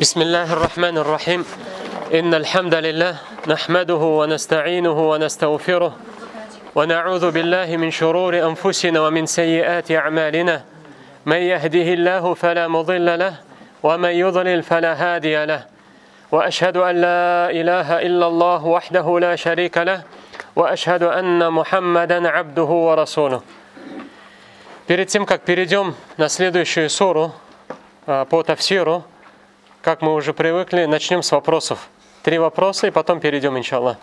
بسم الله الرحمن الرحيم إن الحمد لله نحمده ونستعينه ونستغفره ونعوذ بالله من شرور أنفسنا ومن سيئات أعمالنا من يهده الله فلا مضل له ومن يضلل فلا هادي له وأشهد أن لا إله إلا الله وحده لا شريك له وأشهد أن محمدا عبده ورسوله. Перед тем, как перейдем на следующую суру по тафсиру, как мы уже привыкли, начнем с вопросов. 3 вопроса и потом перейдем, иншаллах.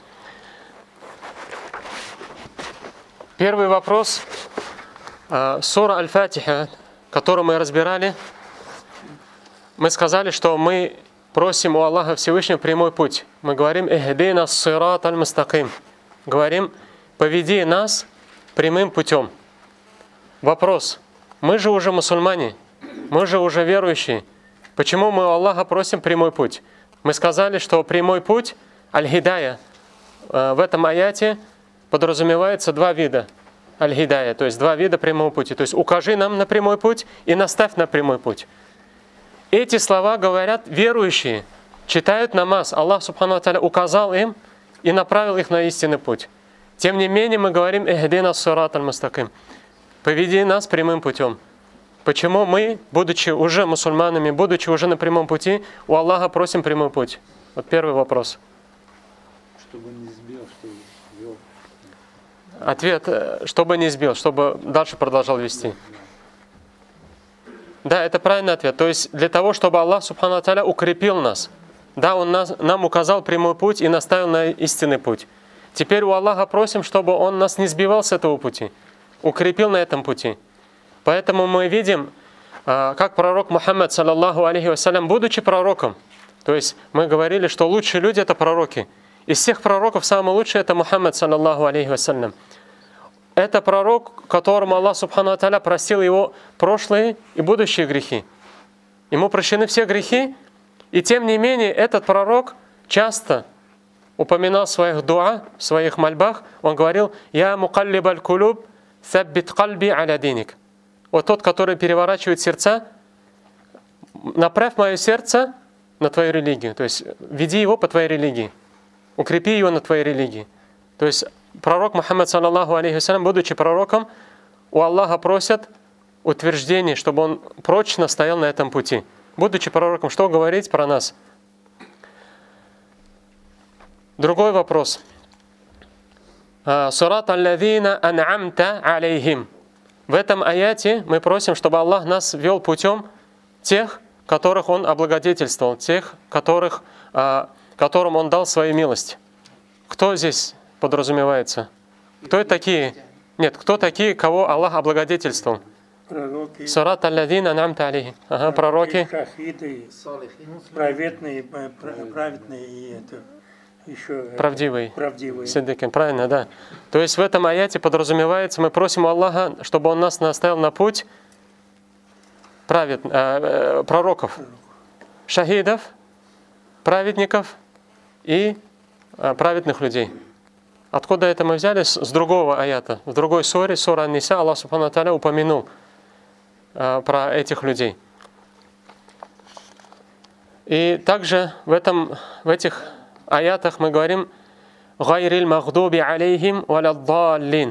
Первый вопрос. Сура Аль-Фатиха, которую мы разбирали, мы сказали, что мы просим у Аллаха Всевышнего прямой путь. Мы говорим «Ихдина ссират аль-мустаким». Говорим «Поведи нас прямым путем». Вопрос. Мы же уже мусульмане, мы же уже верующие. Почему мы у Аллаха просим прямой путь? Мы сказали, что прямой путь, аль-хидая, в этом аяте подразумевается 2 вида аль-хидая, то есть 2 вида прямого пути. То есть укажи нам на прямой путь и наставь на прямой путь. Эти слова говорят верующие, читают намаз. Аллах Субхану ва Тааля указал им и направил их на истинный путь. Тем не менее мы говорим «Ихдина ссират аль-мустаким». Поведи нас прямым путем. Почему мы, будучи уже мусульманами, будучи уже на прямом пути, у Аллаха просим прямой путь? Вот первый вопрос. Чтобы не сбил, чтобы вел. Ответ, чтобы не сбил, чтобы дальше продолжал вести. Да, это правильный ответ. То есть для того, чтобы Аллах Субхану ва Тааля укрепил нас. Да, Он нам указал прямой путь и наставил на истинный путь. Теперь у Аллаха просим, чтобы Он нас не сбивал с этого пути, укрепил на этом пути. Поэтому мы видим, как пророк Мухаммад, саллаллаху алейхи вассалям, будучи пророком, то есть мы говорили, что лучшие люди — это пророки. Из всех пророков самый лучший — это Мухаммад, саллаллаху алейхи вассалям. Это пророк, которому Аллах Субхану ва Тааля простил его прошлые и будущие грехи. Ему прощены все грехи, и тем не менее этот пророк часто упоминал в своих дуа, в своих мольбах, он говорил: «Я мукаллиб кулуб, саббит кальби аля диник». Вот тот, который переворачивает сердца, направь мое сердце на твою религию. То есть веди его по твоей религии. Укрепи его на твоей религии. То есть пророк Мухаммад, саллаллаху алейхи вассалям, будучи пророком, у Аллаха просят утверждение, чтобы он прочно стоял на этом пути. Будучи пророком, что говорить про нас? Другой вопрос. Сурат аллазина ан'амта алейхим. В этом аяте мы просим, чтобы Аллах нас вел путем тех, которых Он облагодетельствовал, тех, которым Он дал свою милость. Кто здесь подразумевается? Кто такие? Нет, кто такие, кого Аллах облагодетельствовал? Пророки. Сурат аллазина ан'амта алейхим. Пророки. Шахиды, праведные и это. Еще Правдивый. правдивые. Сиддикин, правильно, да. То есть в этом аяте подразумевается, мы просим у Аллаха, чтобы Он нас наставил на путь пророков, шахидов, праведников и праведных людей. Откуда это мы взяли? С другого аята. В другой суре, сура Ан-Ниса, Аллах Субхану ва Тааля упомянул про этих людей. И также в этих аятах мы говорим «Гайрил магдуби алейхим валаддаллин».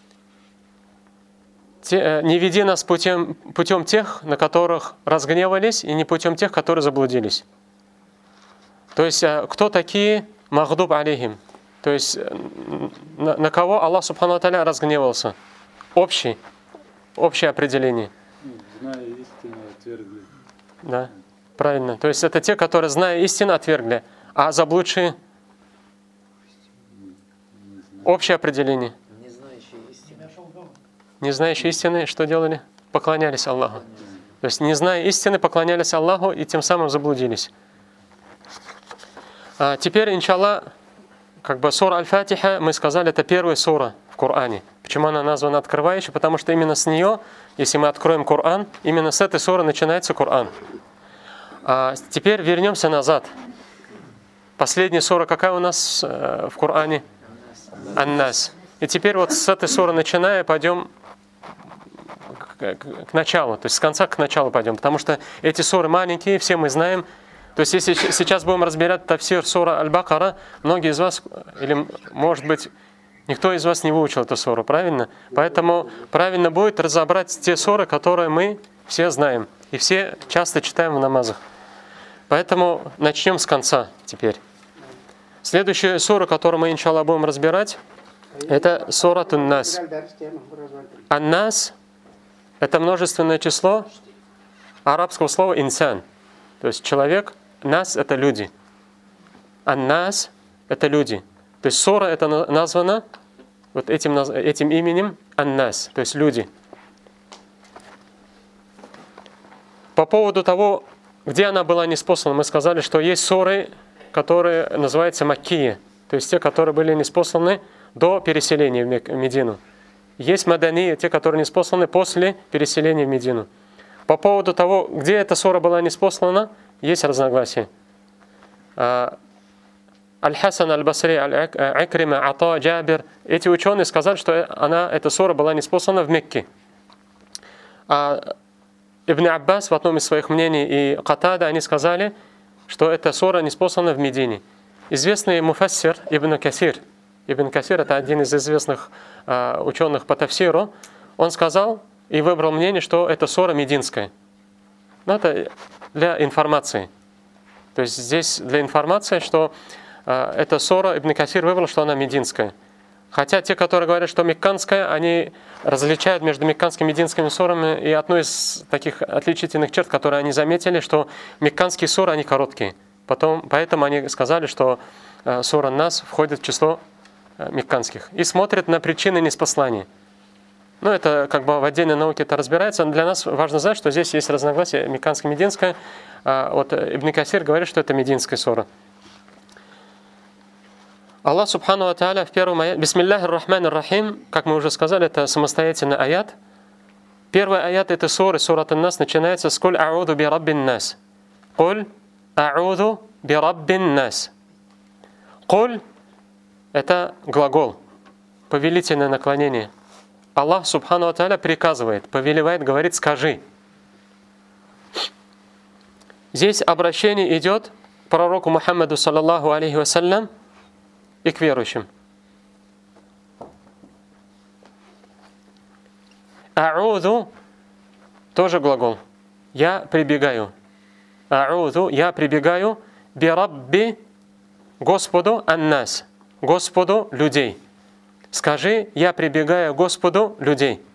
Не веди нас путем тех, на которых разгневались, и не путем тех, которые заблудились. То есть, кто такие магдуб алейхим? То есть, на кого Аллах Субхану ва Тааля разгневался? Общее определение. Зная истину, отвергли. Да, правильно. То есть, это те, которые, зная истину, отвергли. А заблудшие? Общее определение. Не знающие истины. Не знающие истины, что делали? Поклонялись Аллаху. То есть, не зная истины, поклонялись Аллаху и тем самым заблудились. Теперь, иншаллах, сура Аль-Фатиха, мы сказали, это первая сура в Коране. Почему она названа открывающей? Потому что именно с нее, если мы откроем Коран, именно с этой суры начинается Коран. Теперь вернемся назад. Последняя сура какая у нас в Коране? Ан-Нас. И теперь вот с этой суры начиная, пойдем к началу, то есть с конца к началу пойдем, потому что эти суры маленькие, все мы знаем, То есть, если сейчас будем разбирать тафсир сура Аль-Бакара, многие из вас, или, может быть, никто из вас не выучил эту суру, правильно? Поэтому правильно будет разобрать те суры, которые мы все знаем и все часто читаем в намазах. Поэтому начнем с конца теперь. Следующая сура, которую мы, иншаллах, будем разбирать, это сура Ан-Нас. Ан-Нас — это множественное число арабского слова «инсан». То есть человек, «нас» — это люди. Ан-Нас — это люди. То есть сура это названа вот этим именем Ан-Нас, то есть люди. По поводу того, где она была ниспослана, мы сказали, что есть суры, которые называются Маккия, то есть те, которые были ниспосланы до переселения в Медину. Есть Мадании, те, которые ниспосланы после переселения в Медину. По поводу того, где эта сура была ниспослана, есть разногласия. Аль-Хасан Аль-Басри, Аль-Акрима, Ата, Джабир. Эти ученые сказали, что эта сура была ниспослана в Мекке. А Ибн Аббас в одном из своих мнений и Катада, они сказали, что эта сура ниспослана в Медине. Известный муфассир Ибн Касир. Ибн Касир — это один из известных ученых по тафсиру. Он сказал и выбрал мнение, что это сура мединская. Но это для информации. То есть здесь для информации, что эта сура, Ибн Касир выбрал, что она мединская. Хотя те, которые говорят, что мекканская, они различают между мекканскими и мединскими сурами. И одной из таких отличительных черт, которые они заметили, что мекканские суры, они короткие. Поэтому они сказали, что сура Нас входит в число мекканских. И смотрят на причины ниспослания. Ну, это как бы в отдельной науке это разбирается. Но для нас важно знать, что здесь есть разногласия мекканско-мединское. Вот Ибн Касир говорит, что это мединская сура. Аллах Субхану ва Тааля в первом аяте, Бисмиллахир Рахманир Рахим, как мы уже сказали, это самостоятельный аят. Первый аят этой суры, сурат Ан-Нас, начинается с «Куль а'уду би раббин нас». «Куль а'уду би раббин нас». «Куль» — это глагол, повелительное наклонение. Аллах Субхану ва Тааля приказывает, повелевает, говорит «скажи». Здесь обращение идет к пророку Мухаммаду, саллаллаху алейхи вассалям, и к верующим. А'уду тоже глагол. Я прибегаю. А'уду, я прибегаю би рабби, Господу ан-нас, Господу людей. Скажи, я прибегаю к Господу людей.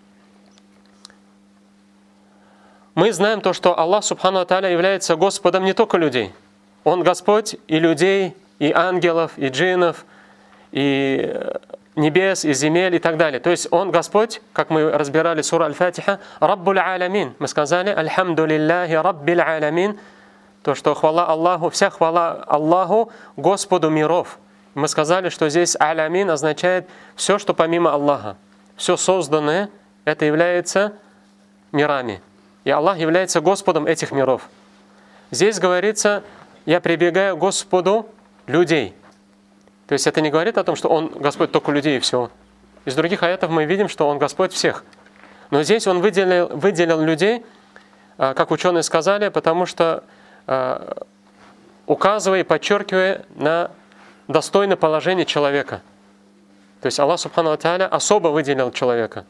Мы знаем то, что Аллах Субхану ва Тааля является Господом не только людей. Он Господь и людей, и ангелов, и джиннов, и небес, и земель, и так далее. То есть Он Господь, как мы разбирали сура Аль-Фатиха, Раббуль Алямин. Мы сказали, Альхамду лилляхи Раббиль Алямин. То, что хвала Аллаху, вся хвала Аллаху, Господу миров. Мы сказали, что здесь Алямин означает все, что помимо Аллаха. Все созданное, это является мирами. И Аллах является Господом этих миров. Здесь говорится, я прибегаю к Господу людей. То есть это не говорит о том, что Он Господь только людей и все. Из других аятов мы видим, что Он Господь всех. Но здесь Он выделил людей, как ученые сказали, потому что указывая и подчеркивая на достойное положение человека. То есть Аллах Субхану ва Тааля особо выделил человека.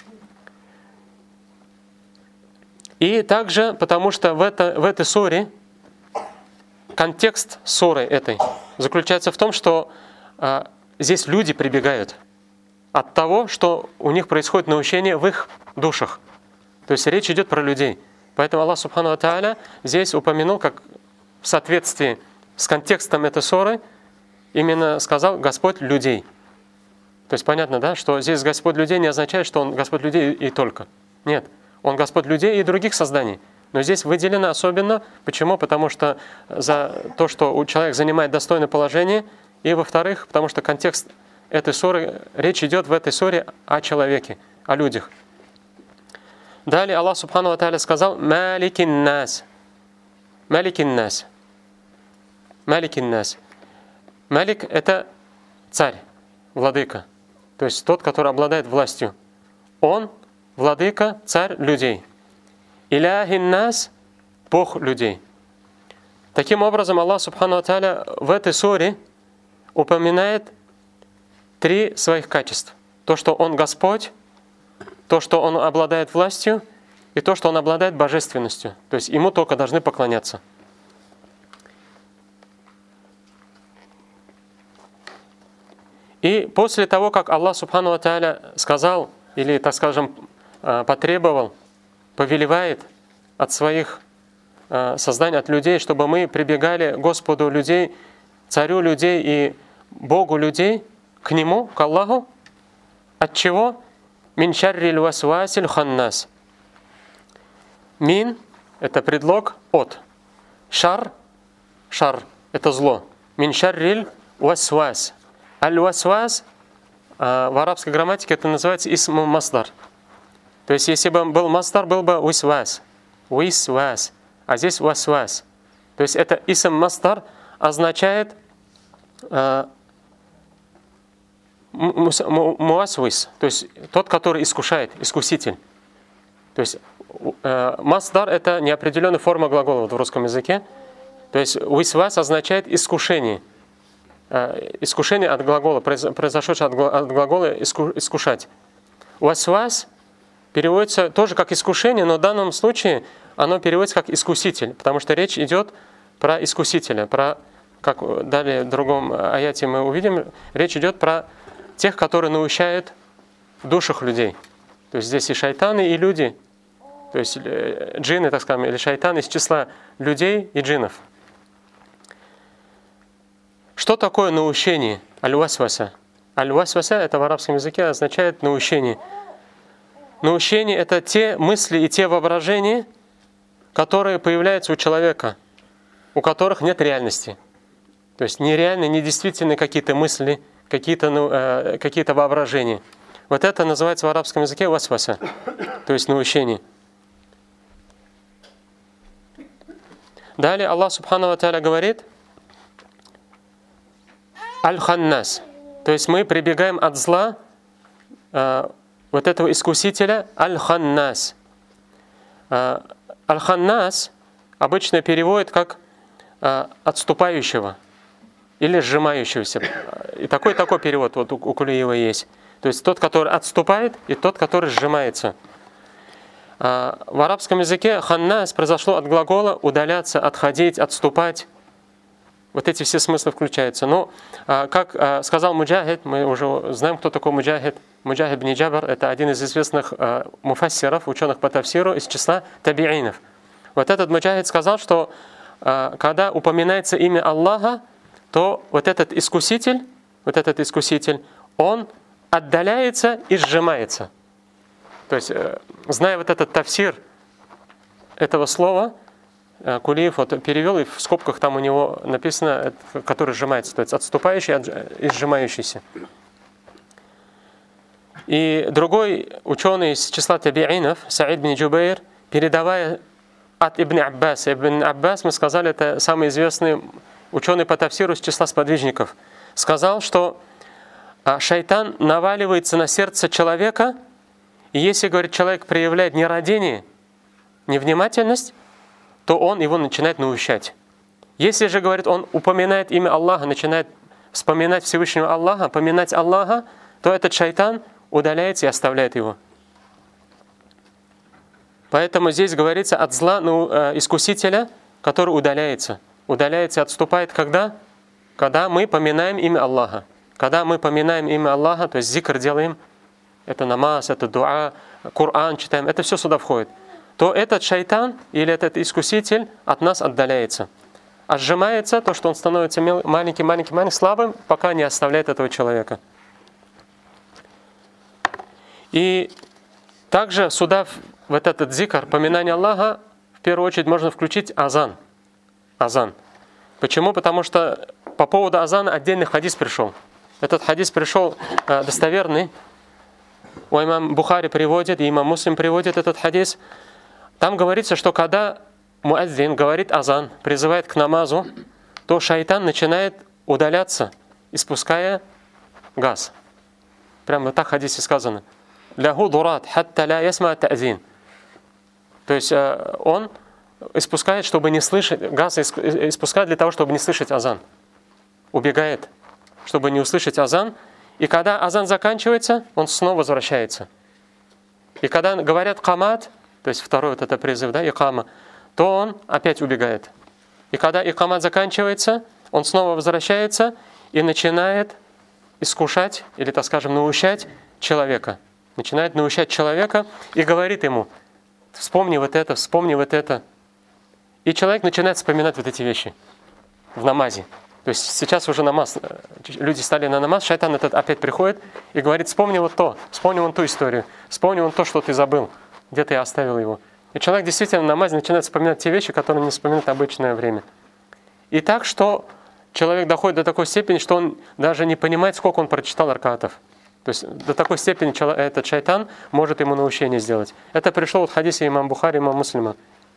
И также, потому что в этой суре, контекст суры этой заключается в том, что здесь люди прибегают от того, что у них происходит научение в их душах. То есть речь идет про людей. Поэтому Аллах Субхану ва Тааля здесь упомянул, как в соответствии с контекстом этой суры, именно сказал Господь людей. То есть понятно, да, что здесь Господь людей не означает, что Он Господь людей и только. Нет, Он Господь людей и других созданий. Но здесь выделено особенно. Почему? Потому что за то, что человек занимает достойное положение, и во-вторых, потому что контекст этой суры, речь идет в этой суре о человеке, о людях. Далее Аллах Субхану ва Тааля сказал «Маликин нас». Маликин нас. Маликин нас. Малик — это царь, владыка. То есть тот, который обладает властью. Он — владыка, царь людей. Иляхин нас — Бог людей. Таким образом, Аллах Субхану ва Тааля в этой суре упоминает 3 своих качества. То, что Он Господь, то, что Он обладает властью, и то, что Он обладает божественностью. То есть Ему только должны поклоняться. И после того, как Аллах Субхану ва Тааля сказал, или, так скажем, потребовал, повелевает от своих созданий, от людей, чтобы мы прибегали к Господу людей, Царю людей и Богу людей, к Нему, к Аллаху. От чего? Мин шарриль васвасиль ханнас. Мин – это предлог от. Шар – это зло. Мин шарриль васвас. Аль-васвас в арабской грамматике это называется исм масдар. То есть, если бы был масдар, был бы висвас. Висвас. А здесь васвас. То есть, это исм масдар означает муасвис, то есть тот, который искушает, искуситель. То есть масдар это неопределенная форма глагола в русском языке. То есть висвас означает искушение. Искушение от глагола, произошедшее от глагола искушать. Васвас переводится тоже как искушение, но в данном случае оно переводится как искуситель, потому что речь идет про искусителя, про, как далее в другом аяте мы увидим, речь идет про тех, которые наущают в душах людей. То есть здесь и шайтаны, и люди, то есть джинны, так скажем, или шайтаны из числа людей и джиннов. Что такое наущение? Аль-васваса. Аль-васваса это в арабском языке означает наущение. Наущение это те мысли и те воображения, которые появляются у человека, у которых нет реальности. То есть нереальные, недействительные какие-то мысли, какие-то воображения. Вот это называется в арабском языке васваса, то есть наущение. Далее Аллах Субхану ва Тааля говорит: Аль-Ханнас. То есть мы прибегаем от зла вот этого искусителя Аль-Ханнас. Аль-Ханнас обычно переводят как отступающего или сжимающегося. И такой перевод вот у Кулиева есть. То есть тот, который отступает, и тот, который сжимается. В арабском языке ханнас произошло от глагола удаляться, отходить, отступать. Вот эти все смыслы включаются. Но, как сказал Муджахид, мы уже знаем, кто такой Муджахид. Муджахид бин Джабр – это один из известных муфассиров, ученых по тафсиру из числа табиинов. Вот этот Муджахид сказал, что когда упоминается имя Аллаха, то вот этот искуситель, он отдаляется и сжимается. То есть, зная вот этот тафсир этого слова, Кулиев вот перевел, и в скобках там у него написано, который сжимается, то есть отступающий и сжимающийся. И другой ученый из числа табиинов, Саид бин Джубейр, передавая от Ибн Аббаса. Ибн Аббас, мы сказали, это самый известный ученый по тафсиру из числа сподвижников, сказал, что шайтан наваливается на сердце человека, и если, говорит, человек проявляет нерадение, невнимательность, то он его начинает наущать. Если же, говорит, он упоминает имя Аллаха, начинает вспоминать Всевышнего Аллаха, поминать Аллаха, то этот шайтан удаляется и оставляет его. Поэтому здесь говорится от зла искусителя, который удаляется. Удаляется и отступает когда? Когда мы поминаем имя Аллаха. Когда мы поминаем имя Аллаха, то есть зикр делаем, это намаз, это дуа, Коран читаем, это все сюда входит, то этот шайтан или этот искуситель от нас отдаляется. А сжимается то, что он становится маленьким, слабым, пока не оставляет этого человека. И также сюда, в этот зикр, поминание Аллаха, в первую очередь можно включить азан. Азан. Почему? Потому что по поводу азана отдельный хадис пришел. Этот хадис пришел достоверный. Имам Бухари приводит, и имам Муслим приводит этот хадис. Там говорится, что когда муаззин говорит азан, призывает к намазу, то шайтан начинает удаляться, испуская газ. Прямо так в хадисе сказано. «Ляху дурат, хатта ля ясма та'зин». То есть он испускает, чтобы не слышать, газ испускает для того, чтобы не слышать азан. Убегает, чтобы не услышать азан. И когда азан заканчивается, он снова возвращается. И когда говорят камат, то есть второй вот это призыв, да, икама, то он опять убегает. И когда икамат заканчивается, он снова возвращается и начинает искушать, или, так скажем, наущать человека. Начинает наущать человека и говорит ему: вспомни вот это, вспомни вот это. И человек начинает вспоминать вот эти вещи в намазе. То есть сейчас уже намаз, люди стали на намаз, шайтан этот опять приходит и говорит: вспомни вот то, вспомни вон ту историю, вспомни вон то, что ты забыл, где ты оставил его. И человек действительно в намазе начинает вспоминать те вещи, которые не вспоминает в обычное время. И так, что человек доходит до такой степени, что он даже не понимает, сколько он прочитал ракатов. То есть до такой степени этот шайтан может ему наущение сделать. Это пришло вот в хадисе имам Бухари, имам Муслима.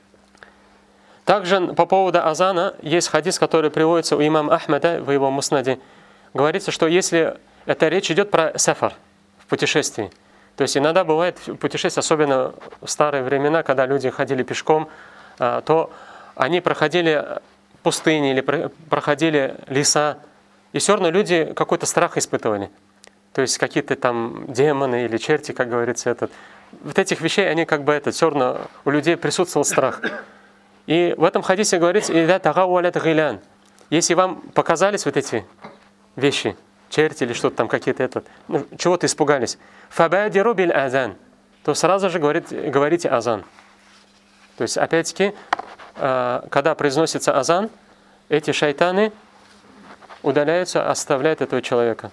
Также по поводу азана есть хадис, который приводится у имама Ахмеда в его муснаде. Говорится, что если это речь идет про сафар, в путешествии. То есть иногда бывает путешествие, особенно в старые времена, когда люди ходили пешком, то они проходили пустыни или проходили леса, и все равно люди какой-то страх испытывали. То есть какие-то там демоны или черти, как говорится, вот этих вещей, они как бы все равно у людей присутствовал страх. И в этом хадисе говорится: если вам показались вот эти вещи, черти или что-то там, какие-то чего-то испугались, фабадиру биль азан, то сразу же говорите азан. То есть опять-таки, когда произносится азан, эти шайтаны удаляются, оставляют этого человека.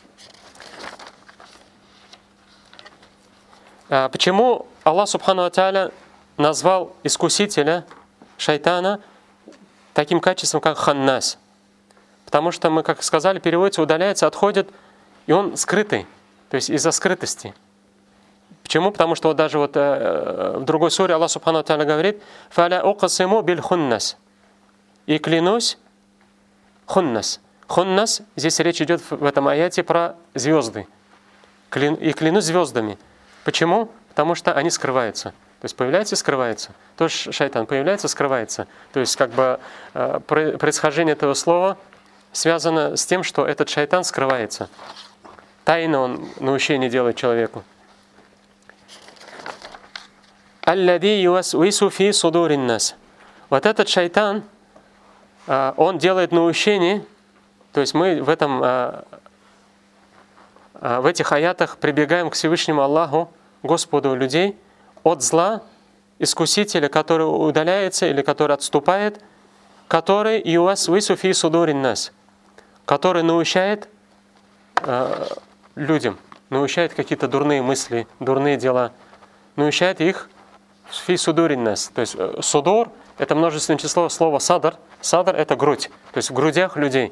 Почему Аллах Субхану ва Тааля назвал искусителя, шайтана, таким качеством, как ханнас? Потому что мы, как сказали, переводится, удаляется, отходит, и он скрытый, то есть из-за скрытости. Почему? Потому что вот даже вот в другой суре Аллах Субхану ва Тааля говорит: «Фаля уқасиму биль хуннас». И клянусь хуннас. Хуннас, здесь речь идет в этом аяте про звезды. И клянусь звездами. Почему? Потому что они скрываются. То есть появляется и скрывается. Тоже шайтан появляется и скрывается. То есть как бы происхождение этого слова связано с тем, что этот шайтан скрывается. Тайно он наущение делает человеку. «Аллади ювасвису фи судурин нас». Вот этот шайтан, он делает наущение, то есть мы в этих аятах прибегаем к Всевышнему Аллаху, Господу людей, от зла, искусителя, который удаляется или который отступает, который ювасвису фи судурин нас, который наущает людям, наущает какие-то дурные мысли, дурные дела, наущает их фи судурин нас. То есть судур — это множественное число слова садр. Садр — это грудь, то есть в грудях людей.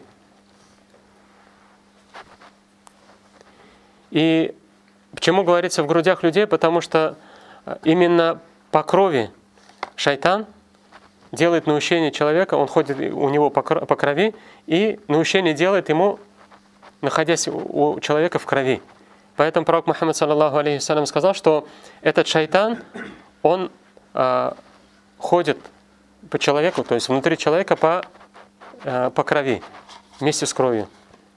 И почему говорится в грудях людей? Потому что именно по крови шайтан делает наущение человека, он ходит у него по крови, и наущение делает ему, находясь у человека в крови. Поэтому пророк Мухаммад саллаллаху алейхи вассалям сказал, что этот шайтан, он ходит по человеку, то есть внутри человека по крови, вместе с кровью.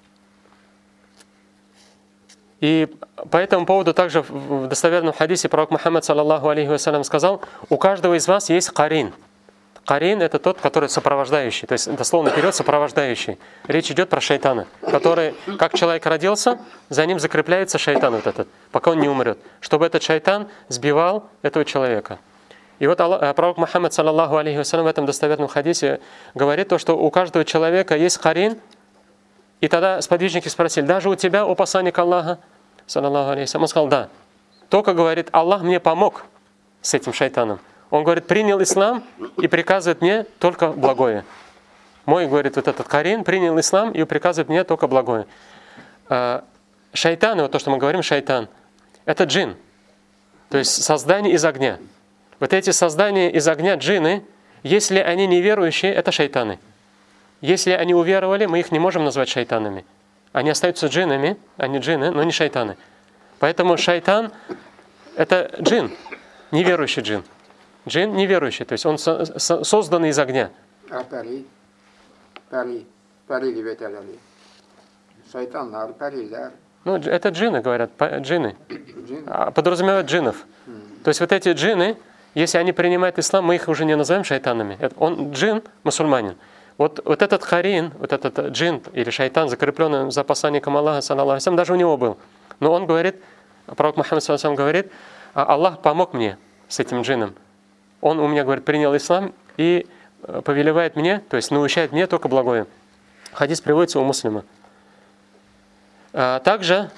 И по этому поводу также в достоверном хадисе пророк Мухаммад саллаллаху алейхи вассалям сказал: у каждого из вас есть карин. Карин — это тот, который сопровождающий, то есть дословно перевод сопровождающий. Речь идет про шайтана, который, как человек родился, за ним закрепляется шайтан вот этот, пока он не умрет, чтобы этот шайтан сбивал этого человека. И вот пророк Мухаммад саллаллаху алейхи вассалям в этом достоверном хадисе говорит то, что у каждого человека есть карин. И тогда сподвижники спросили: даже у тебя, о посланник Аллаха, саллаллаху алейхи вассалям? Он сказал: да. Только, говорит, Аллах мне помог с этим шайтаном. Он, говорит, принял ислам и приказывает мне только благое. Мой, говорит, вот этот карин принял ислам и приказывает мне только благое. Шайтан, вот то, что мы говорим, шайтан, это джин, то есть создание из огня. Вот эти создания из огня, джинны, если они неверующие, это шайтаны. Если они уверовали, мы их не можем назвать шайтанами. Они остаются джиннами, они джинны, но не шайтаны. Поэтому шайтан — это джин, неверующий джин. Джин неверующий, то есть он создан из огня. Peri gibi telali. Şeytanlar, periler. Ну, это джинны, говорят, джинны. Cin. Подразумевают джиннов. То есть вот эти джинны, если они принимают ислам, мы их уже не называем шайтанами. Он джин, мусульманин. Вот этот харин, вот этот джин или шайтан, закрепленный за посланником Аллаха, саллаллаху алейхи, даже у него был. Но он говорит, пророк Мухаммад саллаллаху алейхи говорит, Аллах помог мне с этим джинном. Он у меня, говорит, принял ислам и повелевает мне, то есть научает мне только благое. Хадис приводится у муслима. Также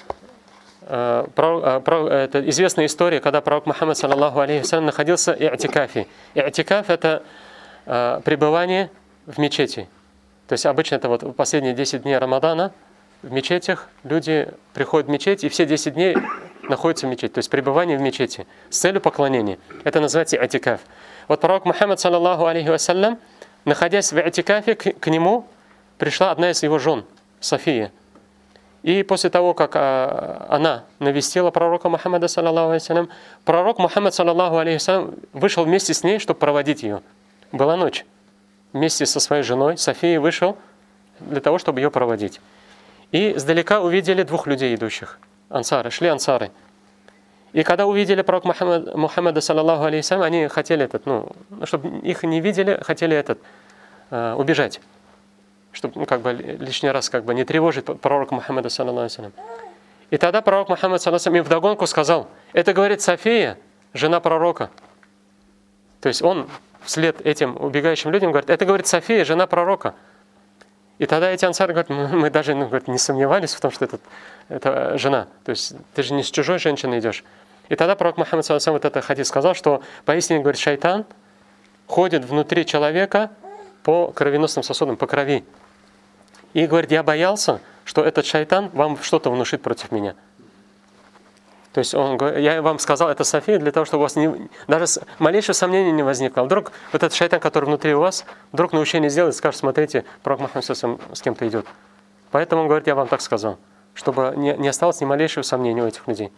это известная история, когда пророк Мухаммад саллаллаху алейхи вассалям находился в и'тикафе. И'тикаф — это пребывание в мечети. То есть обычно это вот в последние 10 дней Рамадана в мечетях люди приходят в мечеть и все 10 дней находятся в мечети. То есть пребывание в мечети с целью поклонения. Это называется и'тикаф. Вот пророк Мухаммад саллаллаху алейхи вассалям, находясь в и'тикафе, к нему пришла одна из его жен, София. И после того, как она навестила пророка Мухаммада, саллаллаху алейхи вассалям, пророк Мухаммад, саллаллаху алейхи вассалям, вышел вместе с ней, чтобы проводить ее. Была ночь. Вместе со своей женой Софией вышел для того, чтобы ее проводить. И сдалека увидели двух людей, идущих. Ансары, шли ансары. И когда увидели пророка Мухаммада, саллаллаху алейхи вассалям, они хотели чтобы их не видели, хотели убежать. Чтобы лишний раз не тревожить пророка Мухаммада, саллаллаху алейхи вассалям. И тогда пророк Мухаммад, саллаллаху алейхи вассалям, им вдогонку сказал: это, говорит, София, жена пророка. То есть он вслед этим убегающим людям говорит: это, говорит, София, жена пророка. И тогда эти ансары говорят: мы даже не сомневались в том, что это жена. То есть ты же не с чужой женщиной идешь. И тогда пророк Мухаммад, саллаллаху алейхи вассалям, вот это хадис сказал, что поистине, говорит, шайтан ходит внутри человека по кровеносным сосудам, по крови. И говорит: я боялся, что этот шайтан вам что-то внушит против меня. То есть я вам сказал, это София, для того, чтобы у вас даже малейшего сомнения не возникло. А вдруг вот этот шайтан, который внутри у вас, вдруг научение сделает, скажет: смотрите, пророк Мухаммад с кем-то идет. Поэтому он говорит: я вам так сказал, чтобы не осталось ни малейшего сомнения у этих людей.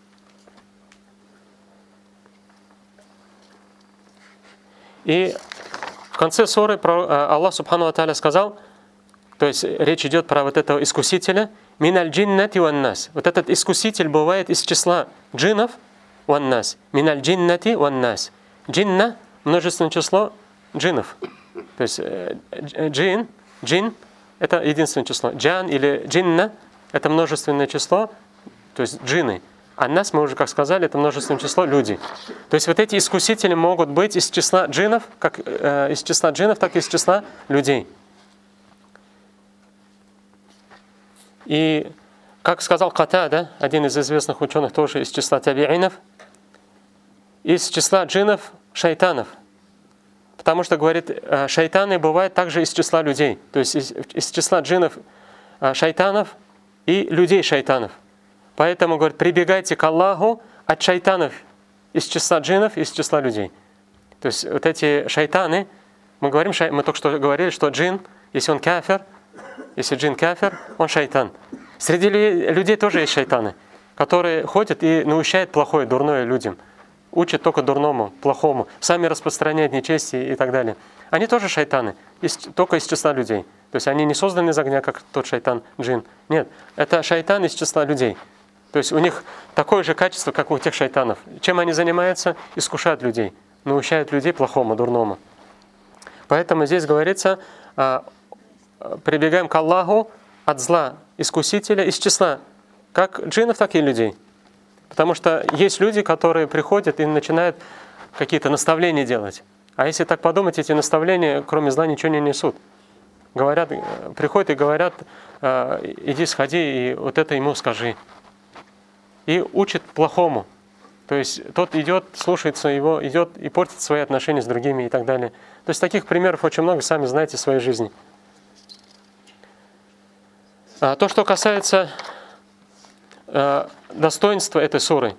И в конце суры Аллах субхану ва тааля сказал, то есть речь идет про вот этого искусителя, миналь джиннати ван нас. Вот этот искуситель бывает из числа джиннов ван нас. Миналь джиннати ван нас. Джинна — множественное число джиннов. То есть джин — это единственное число. Джан или джинна — это множественное число, то есть джинны. А нас, мы уже как сказали, это множественное число люди. То есть вот эти искусители могут быть из числа джиннов, как из числа джиннов, так и из числа людей. И, как сказал Катада, один из известных ученых, тоже из числа табиинов, из числа джиннов шайтанов. Потому что, говорит, шайтаны бывают также из числа людей. То есть из числа джиннов шайтанов и людей шайтанов. Поэтому, говорит, прибегайте к Аллаху от шайтанов из числа джиннов и из числа людей. То есть вот эти шайтаны, мы только что говорили, что джин, если он кафир, если джин кафир, он шайтан. Среди людей тоже есть шайтаны, которые ходят и научают плохое, дурное людям. Учат только дурному, плохому, сами распространяют нечестие и так далее. Они тоже шайтаны, только из числа людей. То есть они не созданы из огня, как тот шайтан, джин. Нет, это шайтан из числа людей. То есть у них такое же качество, как у тех шайтанов. Чем они занимаются? Искушают людей, научают людей плохому, дурному. Поэтому здесь говорится: прибегаем к Аллаху от зла искусителя из числа как джиннов, так и людей. Потому что есть люди, которые приходят и начинают какие-то наставления делать. А если так подумать, эти наставления, кроме зла, ничего не несут. Приходят и говорят: иди сходи и вот это ему скажи. И учит плохому. То есть тот идет, слушается его, идет и портит свои отношения с другими и так далее. То есть таких примеров очень много, сами знаете в своей жизни. То, что касается достоинства этой суры.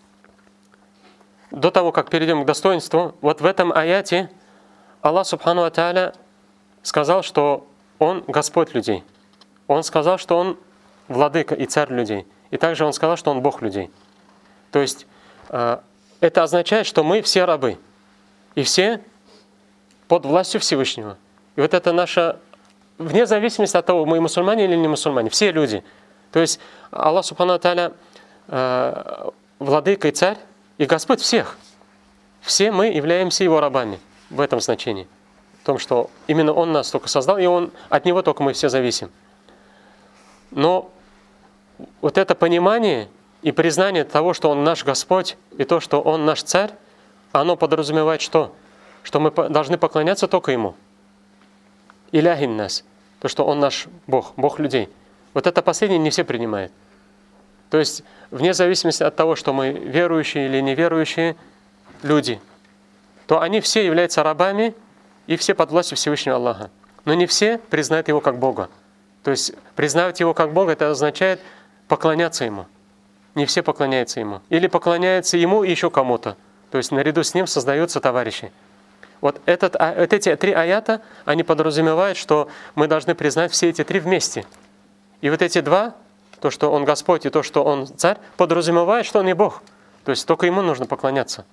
До того, как перейдем к достоинству, вот в этом аяте Аллах субхану ва тааля сказал, что Он Господь людей. Он сказал, что Он владыка и царь людей. И также Он сказал, что Он Бог людей. То есть это означает, что мы все рабы. И все под властью Всевышнего. И вот это наша, вне зависимости от того, мы мусульмане или не мусульмане, все люди. То есть Аллах Субхану Тааля владыка и царь, и Господь всех. Все мы являемся Его рабами в этом значении. В том, что именно Он нас только создал, и от Него только мы все зависим. Но вот это понимание и признание того, что Он наш Господь, и то, что Он наш царь, оно подразумевает что? Что мы должны поклоняться только Ему. Иляхин нас. То, что Он наш Бог, Бог людей. Вот это последнее не все принимают. То есть, вне зависимости от того, что мы верующие или неверующие люди, то они все являются рабами и все под властью Всевышнего Аллаха. Но не все признают Его как Бога. То есть, признавать Его как Бога, это означает поклоняться Ему. Не все поклоняются Ему. Или поклоняются Ему и еще кому-то. То есть, наряду с Ним создаются товарищи. Вот эти 3 аята, они подразумевают, что мы должны признать все эти 3 вместе. И вот эти 2, то, что Он Господь и то, что Он Царь, подразумевает, что Он не Бог. То есть только Ему нужно поклоняться.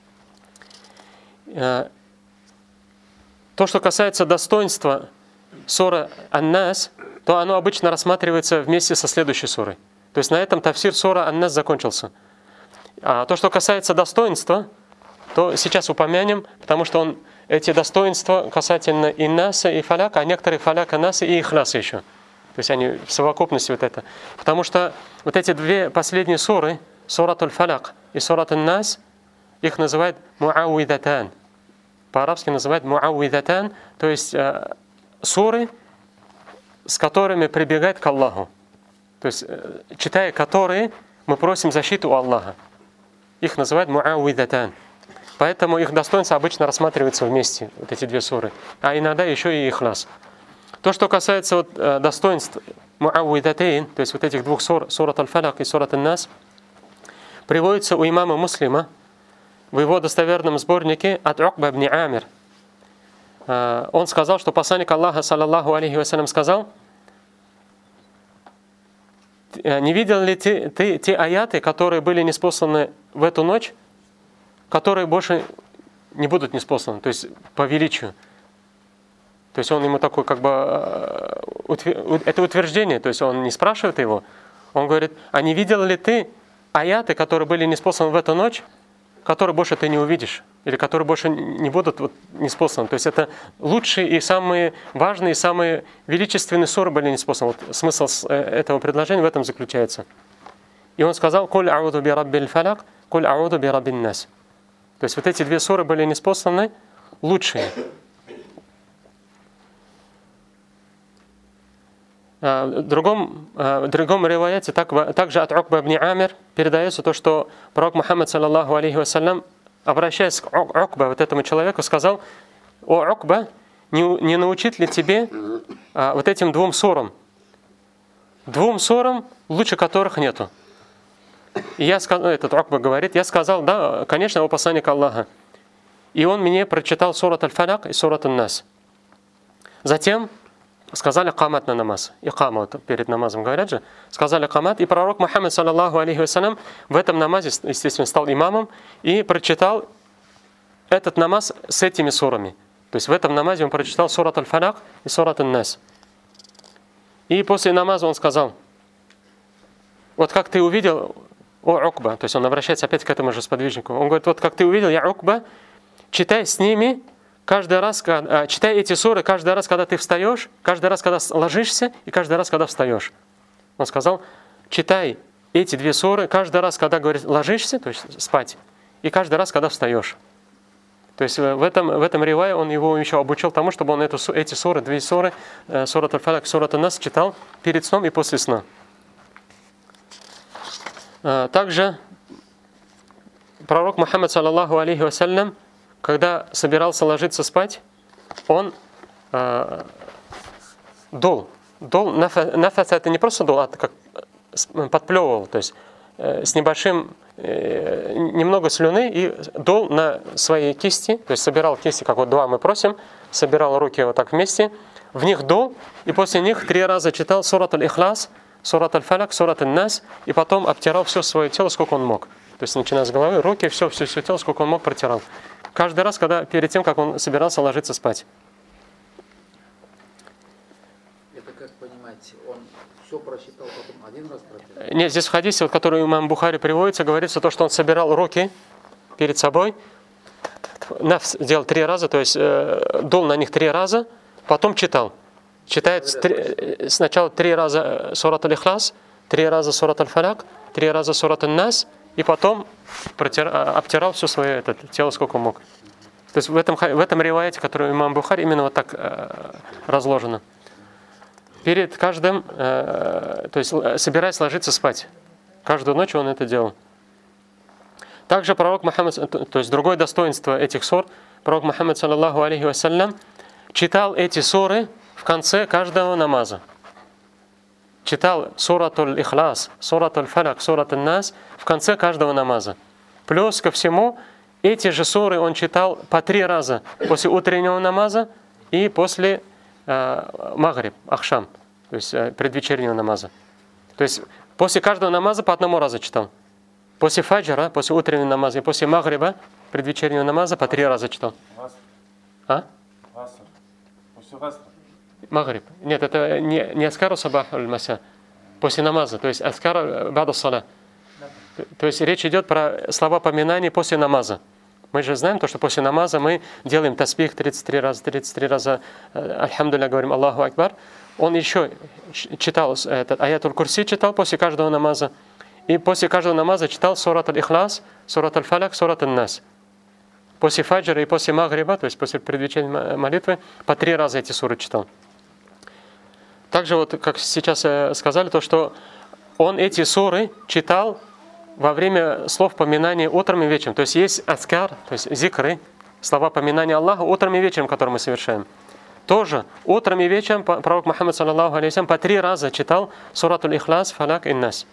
То, что касается достоинства суры Ан-Нас, то оно обычно рассматривается вместе со следующей сурой. То есть на этом тафсир суры Ан-Нас закончился. А то, что касается достоинства, то сейчас упомянем, потому что эти достоинства касательно и Наса, и Фаляка, а некоторые Фаляка, Наса и Ихляса еще. То есть они в совокупности вот это. Потому что вот эти 2 последние суры, сурат аль-Фаляк и сурат аль-Нас, их называют муауидатан. По-арабски называют муауидатан, то есть суры, с которыми прибегает к Аллаху. То есть читая которые, мы просим защиту у Аллаха. Их называют муауидатан. Поэтому их достоинства обычно рассматриваются вместе, вот эти 2 суры. А иногда еще и Ихляс. То, что касается вот достоинств муауидатейн, то есть вот этих 2 сур, сурат аль-Фаляк и сурат аль-Нас, приводится у имама Муслима в его достоверном сборнике от Укба ибн Амир. Он сказал, что посланник Аллаха, саллаллаху алейхи вассалям, сказал: «Не видел ли ты те аяты, которые были ниспосланы в эту ночь, которые больше не будут ниспосланы, то есть по величию». То есть он ему такой это утверждение, то есть он не спрашивает его, он говорит: «А не видел ли ты аяты, которые были ниспосланы в эту ночь, которые больше ты не увидишь, или которые больше не будут ниспосланы?» То есть это лучшие и самые важные, и самые величественные суры были ниспосланы. Вот смысл этого предложения в этом заключается. И он сказал: «Куль ауду би раббил фаляк, куль ауду би раббин нас». То есть вот эти 2 суры были ниспосланы лучшие. В другом риваяте также от Укба ибн Амир передается то, что пророк Мухаммад, саллаллаху алейхи вассалям, обращаясь к Укба, вот этому человеку, сказал: «О Укба, не научит ли тебе вот этим 2 сурам? 2 сурам, лучше которых нету». И этот Укба говорит: «Я сказал: да, конечно, о посланник Аллаха». И он мне прочитал сурат аль-Фаляк и сурат аль-Нас. Затем сказали камат на намаз. Икама, вот перед намазом говорят же. Сказали камат. И пророк Мухаммад, саллаллаху алейхи вассалям, в этом намазе, естественно, стал имамом и прочитал этот намаз с этими сурами. То есть в этом намазе он прочитал сурат аль-Фаляк и сурат аль-Нас. И после намаза он сказал: «Вот как ты увидел, о Укба», то есть он обращается опять к этому же сподвижнику. Он говорит: «Вот как ты увидел, я Укба, читай с ними каждый раз, читай эти суры каждый раз, когда ты встаешь, каждый раз, когда ложишься, и каждый раз, когда встаешь». Он сказал: «Читай эти 2 суры каждый раз, когда, говорит, ложишься, то есть спать, и каждый раз, когда встаешь». То есть в этом ривае он его еще обучил тому, чтобы он эти суры, 2 суры, сурат аль-Фаляк, сурат аль-Нас, читал перед сном и после сна. Также пророк Мухаммад, саллаллаху алейхи вассалям, когда собирался ложиться спать, он дул. Нафас — это не просто дул, а как подплевывал, то есть с небольшим, немного слюны, и дул на свои кисти, то есть собирал кисти, как вот дуа мы просим, собирал руки вот так вместе, в них дул, и после них 3 раза читал сурат аль-Ихляс, сурат аль-Фаляк, сурат аль-Нас, и потом обтирал все свое тело, сколько он мог. То есть начиная с головы, руки, все тело, сколько он мог, протирал. каждый раз, когда перед тем, как он собирался ложиться спать. Это как понимаете, он все прочитал, потом один раз прочитал? Нет, здесь в хадисе, вот, который имам Бухари приводится, говорится то, что он собирал руки перед собой, делал 3 раза, то есть дул на них 3 раза, потом читал. Читает сначала 3 раза сурат аль-Ихлас, 3 раза сурат аль-Фаляк, 3 раза сурат аль-Нас, и потом обтирал все свое тело, сколько мог. То есть в этом риваяте, который имам Бухари, именно вот так разложено. Перед каждым, то есть собираясь ложиться спать, каждую ночь он это делал. Также пророк Мухаммад, то есть другое достоинство этих сур, пророк Мухаммад, саллаллаху алейхи вассалям, читал эти суры в конце каждого намаза. Читал сурат аль-Ихлас, сурат аль-Фаляк, сурат аль-Нас в конце каждого намаза. Плюс ко всему, эти же суры он читал по 3 раза после утреннего намаза и после магриб, ахшам, то есть предвечернего намаза. То есть после каждого намаза по 1 разу читал. После фаджра, после утреннего намаза и после магриба, предвечернего намаза по 3 раза читал. А? После гасра. Магриб. Нет, это не аскару сабах аль-маса. После намаза, то есть аскар ба'да сала. То есть речь идет про слова поминания после намаза. Мы же знаем то, что после намаза мы делаем таспих 33 раза, альхамдулилля, говорим Аллаху Акбар. Он еще читал этот аят аль-Курси, читал после каждого намаза. И после каждого намаза читал сурат аль-Ихлас, сурат аль-Фаляк, сурат аль-Нас. После фаджра и после магриба, то есть после предвечерней молитвы, по 3 раза эти суры читал. Также вот, как сейчас сказали, то, что он эти суры читал во время слов поминания утром и вечером. То есть есть аскар, то есть зикры, слова поминания Аллаха утром и вечером, которые мы совершаем. Тоже утром и вечером пророк Мухаммад, саллаллаху алейхи вассалям, по 3 раза читал сурат аль-Ихлас, Фаляк и Нас.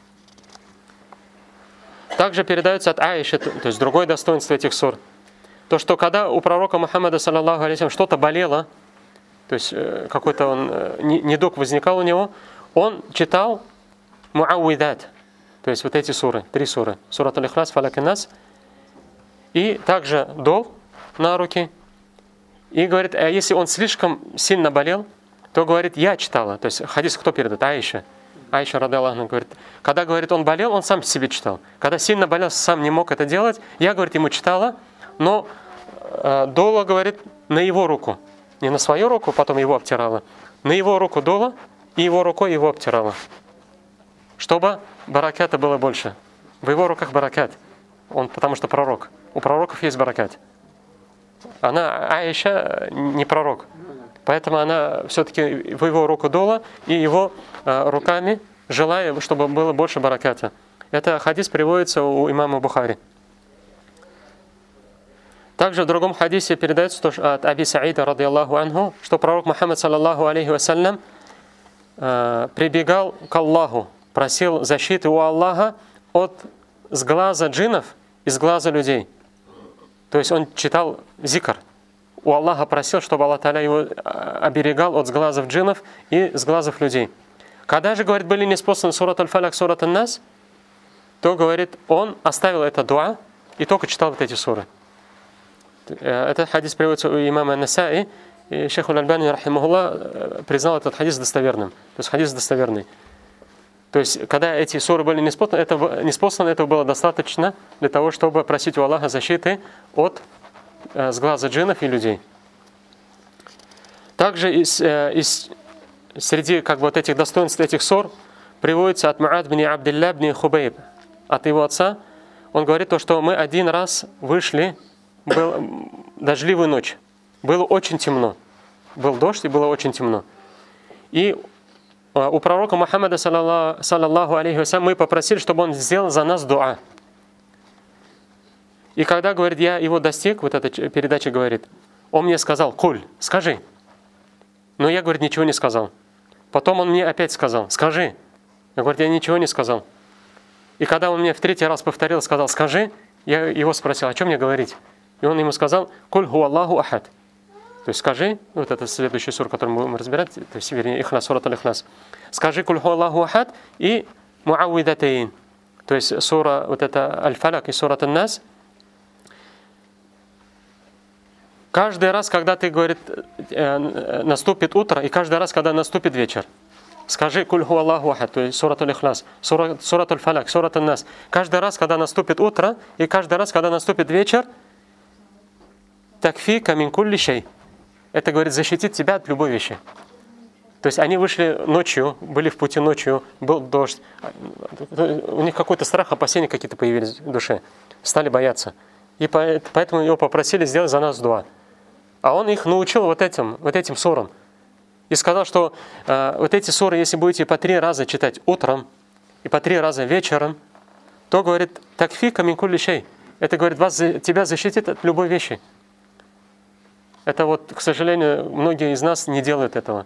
Также передается от Аиши, то есть другое достоинство этих сур, то, что когда у пророка Мухаммада, саллаллаху алейхи вассалям, что-то болело, то есть какой-то недуг возникал у него, он читал муауидат, то есть вот эти суры, 3 суры, сурат аль-Ихлас, Фаляк и Нас, и также дул на руки, и говорит, а если он слишком сильно болел, то говорит, я читала, то есть хадис кто передает? Аиша. Аиша радиаллаху анха говорит, когда, говорит, он болел, он сам себе читал. Когда сильно болел, сам не мог это делать, я, говорит, ему читала, но дула, говорит, на его руку. Не на свою руку, потом его обтирала. На его руку дула, и его рукой его обтирала. Чтобы бараката было больше. В его руках баракат. Он, потому что пророк. У пророков есть баракат. Она, Аиша, не пророк. Поэтому она все-таки в его руку дула и его руками, желая, чтобы было больше бараката. Это хадис приводится у имама Бухари. Также в другом хадисе передается от Аби Саида, радиаллаху анху, что пророк Мухаммад, саллаллаху алейхи вассалям, прибегал к Аллаху, просил защиты у Аллаха от сглаза джиннов и сглаза людей. То есть он читал зикр. У Аллаха просил, чтобы Аллах Та'аля его оберегал от сглазов джиннов и сглазов людей. Когда же, говорит, были ниспосланы сурат аль-Фаляк, сурат аль-Нас, то, говорит, он оставил это дуа и только читал вот эти суры. Этот хадис приводится у имама Насаи, и шейх аль-Альбани, рахимахуллах, признал этот хадис достоверным. То есть хадис достоверный. То есть, когда эти суры были ниспосланы, этого было достаточно для того, чтобы просить у Аллаха защиты от сглаза джиннов и людей. Также среди как бы, вот этих достоинств этих сур приводится от Муад бин Абдилля бин Хубейб, от его отца. Он говорит то, что мы один раз вышли, был дождливую ночь, было очень темно, был дождь и было очень темно. И у пророка Мухаммада, саллаллаху алейхи вассалям, мы попросили, чтобы он сделал за нас дуа. И когда, говорит, я его достиг, вот эта передача говорит, он мне сказал, куль, скажи. Но я, говорит, ничего не сказал. Потом он мне опять сказал, скажи. Я, говорит, я ничего не сказал. И когда он мне в 3-й раз повторил, сказал, скажи, я его спросил, о чем мне говорить? И он ему сказал, куль ху Аллаху ахад. То есть скажи, вот это следующий сур, который мы будем разбирать, то есть, вернее, Ихлас, сурат аль-Ихлас. Скажи куль ху Аллаху ахад и муауидатейн. То есть сура, вот это аль-Фаляк и сурат аль-Нас. Каждый раз, когда ты, говорит, наступит утро, и каждый раз, когда наступит вечер. Скажи «Куль ху Аллаху ахад», то есть сурат аль-Ихлас, сурат аль-Фаляк, сурат аль-Нас. Каждый раз, когда наступит утро, и каждый раз, когда наступит вечер, такфика мин кулли шей. Это, говорит, защитит тебя от любой вещи. То есть они вышли ночью, были в пути ночью, был дождь. У них какой-то страх, опасения какие-то появились в душе. Стали бояться. И поэтому его попросили сделать за нас дуа. А он их научил вот этим сурам. И сказал, что вот эти суры, если будете по 3 раза читать утром и по 3 раза вечером, то, говорит, такфика мин кулли шей. Это, говорит, тебя защитит от любой вещи. Это вот, к сожалению, многие из нас не делают этого.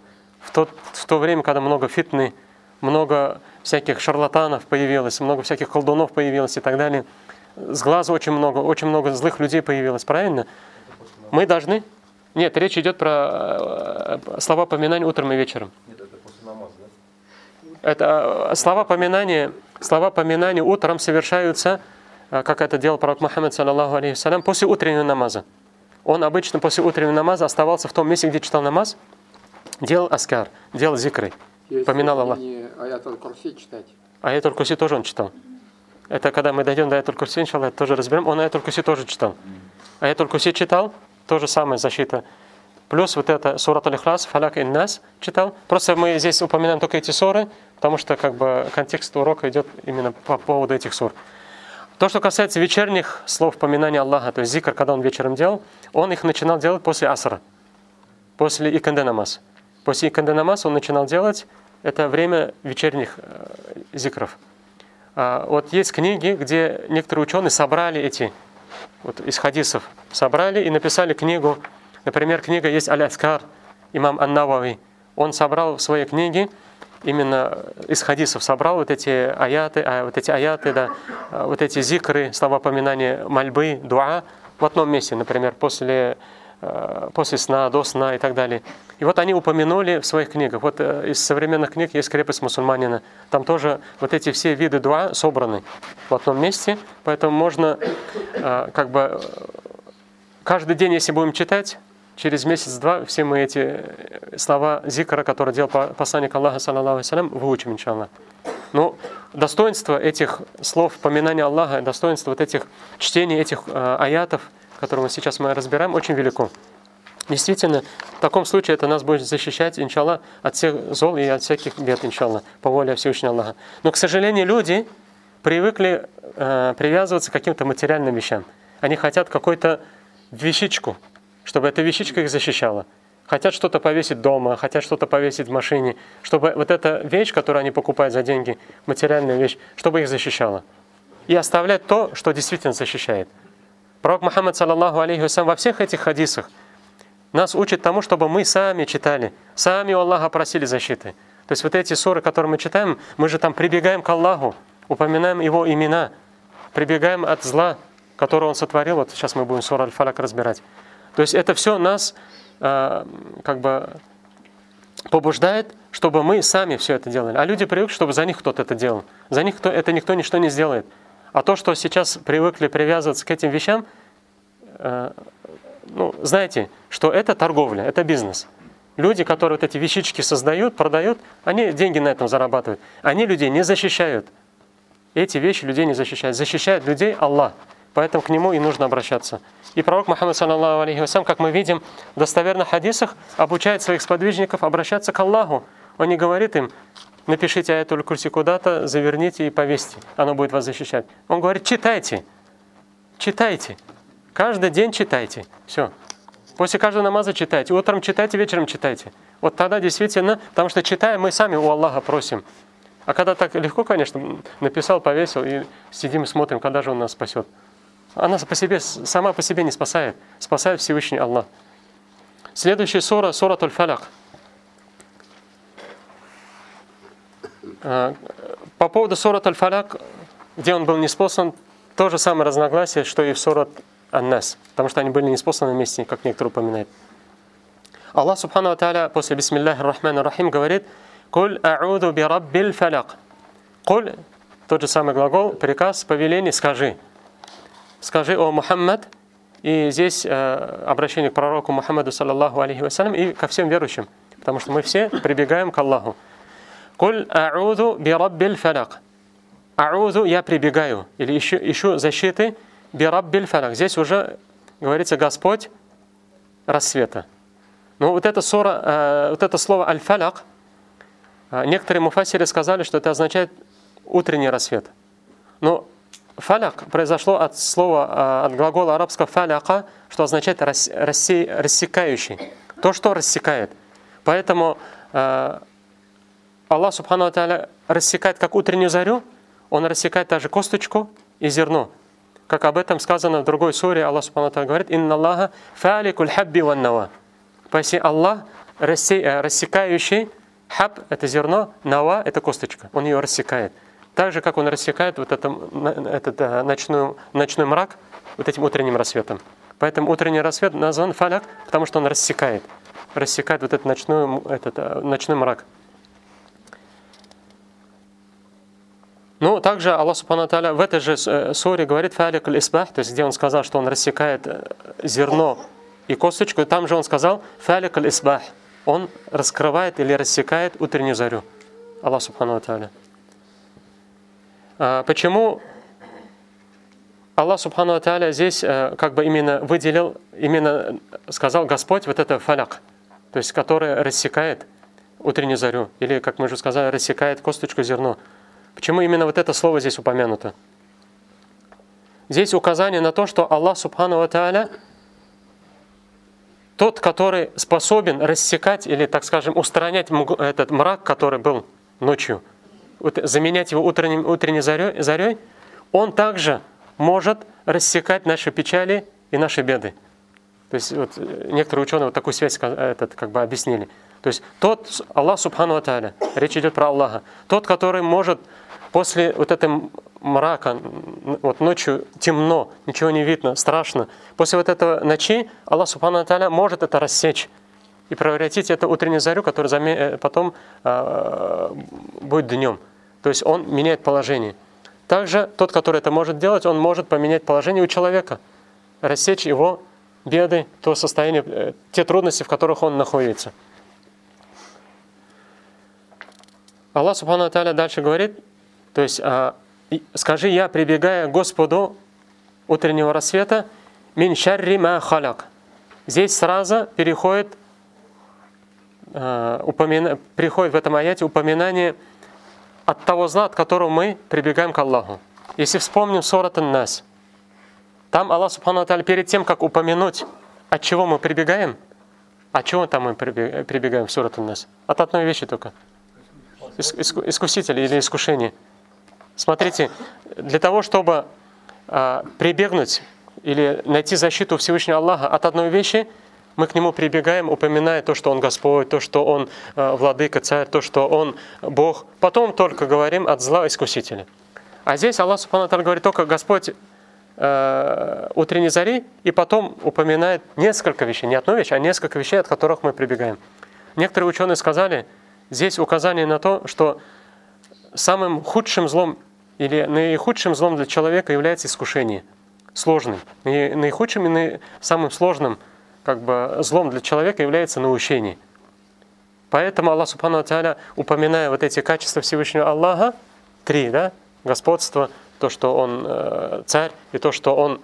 В то время, когда много фитны, много всяких шарлатанов появилось, много всяких колдунов появилось и так далее, с глазу очень много злых людей появилось, правильно? Мы должны... Нет, речь идет про слова поминания утром и вечером. Нет, это после намаза, да? Это слова поминания утром совершаются, как это делал пророк Мухаммад, саллаллаху алейхи вассалям, после утреннего намаза. Он обычно после утреннего намаза оставался в том месте, где читал намаз, делал аскар, делал зикры, поминал Аллах. Аят аль-Курси читать. Аят аль-Курси тоже он читал. Это когда мы дойдем до Аят аль-Курси, иншаллах, это тоже разберем. Он Аят аль-Курси тоже читал. Аят аль-Курси читал, то же самое защита. Плюс вот это сурат аль-Ихлас, Фаляк и Нас читал. Просто мы здесь упоминаем только эти суры, потому что как бы контекст урока идет именно по поводу этих сур. То, что касается вечерних слов поминания Аллаха, то есть зикр, когда он вечером делал, он их начинал делать после асра, после иканде намаз. После иканде намаз он начинал делать, это время вечерних зикров. Вот есть книги, где некоторые ученые собрали эти, вот из хадисов, собрали и написали книгу. Например, книга есть Аль-Аскар, имам Ан-Навави. Он собрал в своей книге, именно из хадисов собрал вот эти аяты, да, вот эти зикры, слова поминания, мольбы, дуа в одном месте, например, после сна, до сна и так далее. И вот они упомянули в своих книгах. Вот из современных книг есть «Крепость мусульманина». Там тоже вот эти все виды дуа собраны в одном месте, поэтому можно как бы каждый день, если будем читать, через месяц-два все мы эти слова зикра, которые делал посланник Аллаха, саллаллаху алейхи ва саллям, выучим, иншаллах. Но достоинство этих слов поминания Аллаха, достоинство вот этих чтений, этих аятов, которые сейчас мы разбираем, очень велико. Действительно, в таком случае это нас будет защищать, иншаллах, от всех зол и от всяких бед, иншаллах, по воле Всевышнего Аллаха. Но, к сожалению, люди привыкли привязываться к каким-то материальным вещам. Они хотят какую-то вещичку, чтобы эта вещичка их защищала. Хотят что-то повесить дома, хотят что-то повесить в машине, чтобы вот эта вещь, которую они покупают за деньги, материальная вещь, чтобы их защищала. И оставлять то, что действительно защищает. Пророк Мухаммад, саллаллаху алейхи вассалям, во всех этих хадисах нас учит тому, чтобы мы сами читали, сами у Аллаха просили защиты. То есть вот эти суры, которые мы читаем, мы же там прибегаем к Аллаху, упоминаем Его имена, прибегаем от зла, которое Он сотворил. Вот сейчас мы будем суру Аль-Фаляк разбирать. То есть это все нас как бы побуждает, чтобы мы сами все это делали. А люди привыкли, чтобы за них кто-то это делал. За них это никто ничто не сделает. А то, что сейчас привыкли привязываться к этим вещам, знаете, что это торговля, это бизнес. Люди, которые вот эти вещички создают, продают, они деньги на этом зарабатывают. Они людей не защищают. Эти вещи людей не защищают. Защищает людей Аллах. Поэтому к Нему и нужно обращаться. И пророк Мухаммад, саллаллаху алейхи вассалям, как мы видим в достоверных хадисах, обучает своих сподвижников обращаться к Аллаху. Он не говорит им: напишите аят аль-Курси куда-то, заверните и повесьте. Оно будет вас защищать. Он говорит: читайте. Читайте. Каждый день читайте. Все. После каждого намаза читайте. Утром читайте, вечером читайте. Вот тогда действительно, потому что читая, мы сами у Аллаха просим. А когда так легко, конечно, написал, повесил и сидим и смотрим, когда же Он нас спасет. Она сама по себе не спасает. Спасает Всевышний Аллах. Следующая сура, сурат аль-Фаляк. По поводу сурат аль-Фаляк, где он был ниспослан, то же самое разногласие, что и в сурат Ан-Нас, потому что они были ниспосланы вместе, как некоторые упоминают. Аллах субхану ва тааля после бисмиллахи р-Рахмани р-Рахим говорит: «Куль а'уду би раббил фаляк». Куль, тот же самый глагол, приказ, повеление, скажи. Скажи, о Мухаммад, И здесь обращение к пророку Мухаммаду, саллаллаху алейхи вассалям, и ко всем верующим, потому что мы все прибегаем к Аллаху. «Куль а'уду би раббиль фалак». «А'уду» — я прибегаю, или ищу защиты би раббиль фалак. Здесь уже говорится «Господь рассвета». Но вот это слово «аль-фалак», некоторые муфассиры сказали, что это означает утренний рассвет. Но фаляк произошло от глагола арабского фаляка, что означает рассекающий. То, что рассекает. Поэтому Аллах Субхану ва Тааля рассекает как утреннюю зарю, Он рассекает также косточку и зерно. Как об этом сказано в другой суре, Аллах Субхану ва Тааля говорит: «Инна Аллаха фаликуль хабби ван нава». Поясни, Аллах рассекающий. Хаб — это зерно, нава — это косточка. Он ее рассекает. Так же, как он рассекает этот ночной мрак вот этим утренним рассветом. Поэтому утренний рассвет назван фаляк, потому что он рассекает вот этот ночной мрак. Ну, также Аллах Субхану ва Тааля в этой же суре говорит фалик аль-исбах, то есть где он сказал, что он рассекает зерно и косточку, там же он сказал фалик аль-исбах. Он раскрывает или рассекает утреннюю зарю. Аллах Субхану ва Тааля. Почему Аллах Субхану ва Тааля здесь как бы именно сказал Господь вот это фаляк, то есть который рассекает утреннюю зарю, или, как мы уже сказали, рассекает косточку зерно. Почему именно вот это слово здесь упомянуто? Здесь указание на то, что Аллах Субхану ва Тааля тот, который способен рассекать или, так скажем, устранять этот мрак, который был ночью, заменять его утренней зарей, он также может рассекать наши печали и наши беды. То есть вот, некоторые ученые вот такую связь объяснили. То есть тот Аллах Субхану ва Тааля, речь идет про Аллаха, тот, который может после вот этого мрака, вот ночью темно, ничего не видно, страшно, после вот этого ночи Аллах Субхану ва Тааля может это рассечь и превратить это утреннюю зарю, которая потом будет днем. То есть он меняет положение. Также тот, который это может делать, он может поменять положение у человека, рассечь его беды, то состояние, те трудности, в которых он находится. Аллах Субхану ва Тааля дальше говорит, то есть скажи, я прибегаю к Господу утреннего рассвета, мин шарри ма халяк. Здесь сразу приходит в этом аяте упоминание от того зла, от которого мы прибегаем к Аллаху. Если вспомним сурат Ан-Нас, там Аллах Субхану ва Тааля перед тем, как упомянуть, от чего мы прибегаем, от чего там мы прибегаем в сурат Ан-Нас? От одной вещи только. Искуситель или искушение. Смотрите, для того, чтобы прибегнуть или найти защиту Всевышнего Аллаха от одной вещи, мы к Нему прибегаем, упоминая то, что Он Господь, то, что Он Владыка, Царь, то, что Он Бог. Потом только говорим от зла искусителя. А здесь Аллах Субхану ва Тааля говорит только Господь утренней зари, и потом упоминает несколько вещей, не одну вещь, а несколько вещей, от которых мы прибегаем. Некоторые ученые сказали, здесь указание на то, что самым худшим злом или наихудшим злом для человека является искушение. Сложным. Наихудшим и самым сложным злом для человека является наущение. Поэтому Аллах Субхану ва Тааля, упоминая вот эти качества Всевышнего Аллаха, три, господство, то, что Он царь, и то, что Он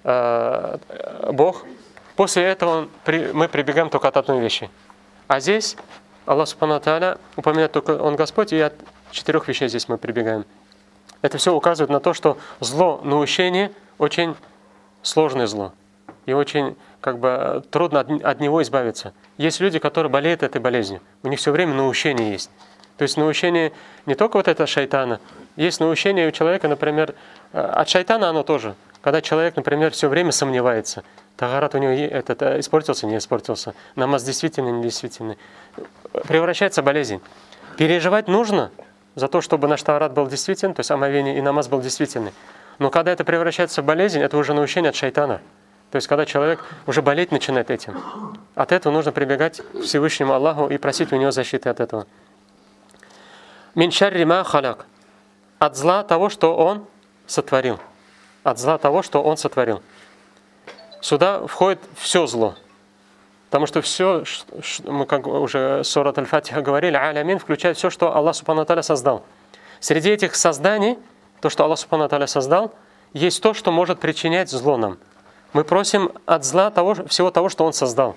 Бог, после этого мы прибегаем только от одной вещи. А здесь Аллах Субхану ва Тааля упоминает только Он Господь, и от 4 вещей здесь мы прибегаем. Это все указывает на то, что зло наущение очень сложное зло. И очень трудно от него избавиться. Есть люди, которые болеют этой болезнью. У них все время наущение есть. То есть наущение не только вот это шайтана. Есть наущение у человека, например, от шайтана оно тоже. Когда человек, например, все время сомневается. Тагарат у него испортился, не испортился. Намаз действительно, не действительно. Превращается в болезнь. Переживать нужно за то, чтобы наш тагарат был действительный, то есть омовение и намаз был действительный. Но когда это превращается в болезнь, это уже наущение от шайтана. То есть когда человек уже болеть начинает этим. От этого нужно прибегать к Всевышнему Аллаху и просить у него защиты от этого. Мин шарри ма халяк. От зла того, что Он сотворил. От зла того, что Он сотворил. сюда входит все зло. Потому что все, мы как уже сурат Аль-Фатиха говорили, алямин включает все, что Аллах Субхану ва Тааля создал. Среди этих созданий, то, что Аллах Субхану ва Тааля создал, есть то, что может причинять зло нам. Мы просим от зла всего того, что Он создал.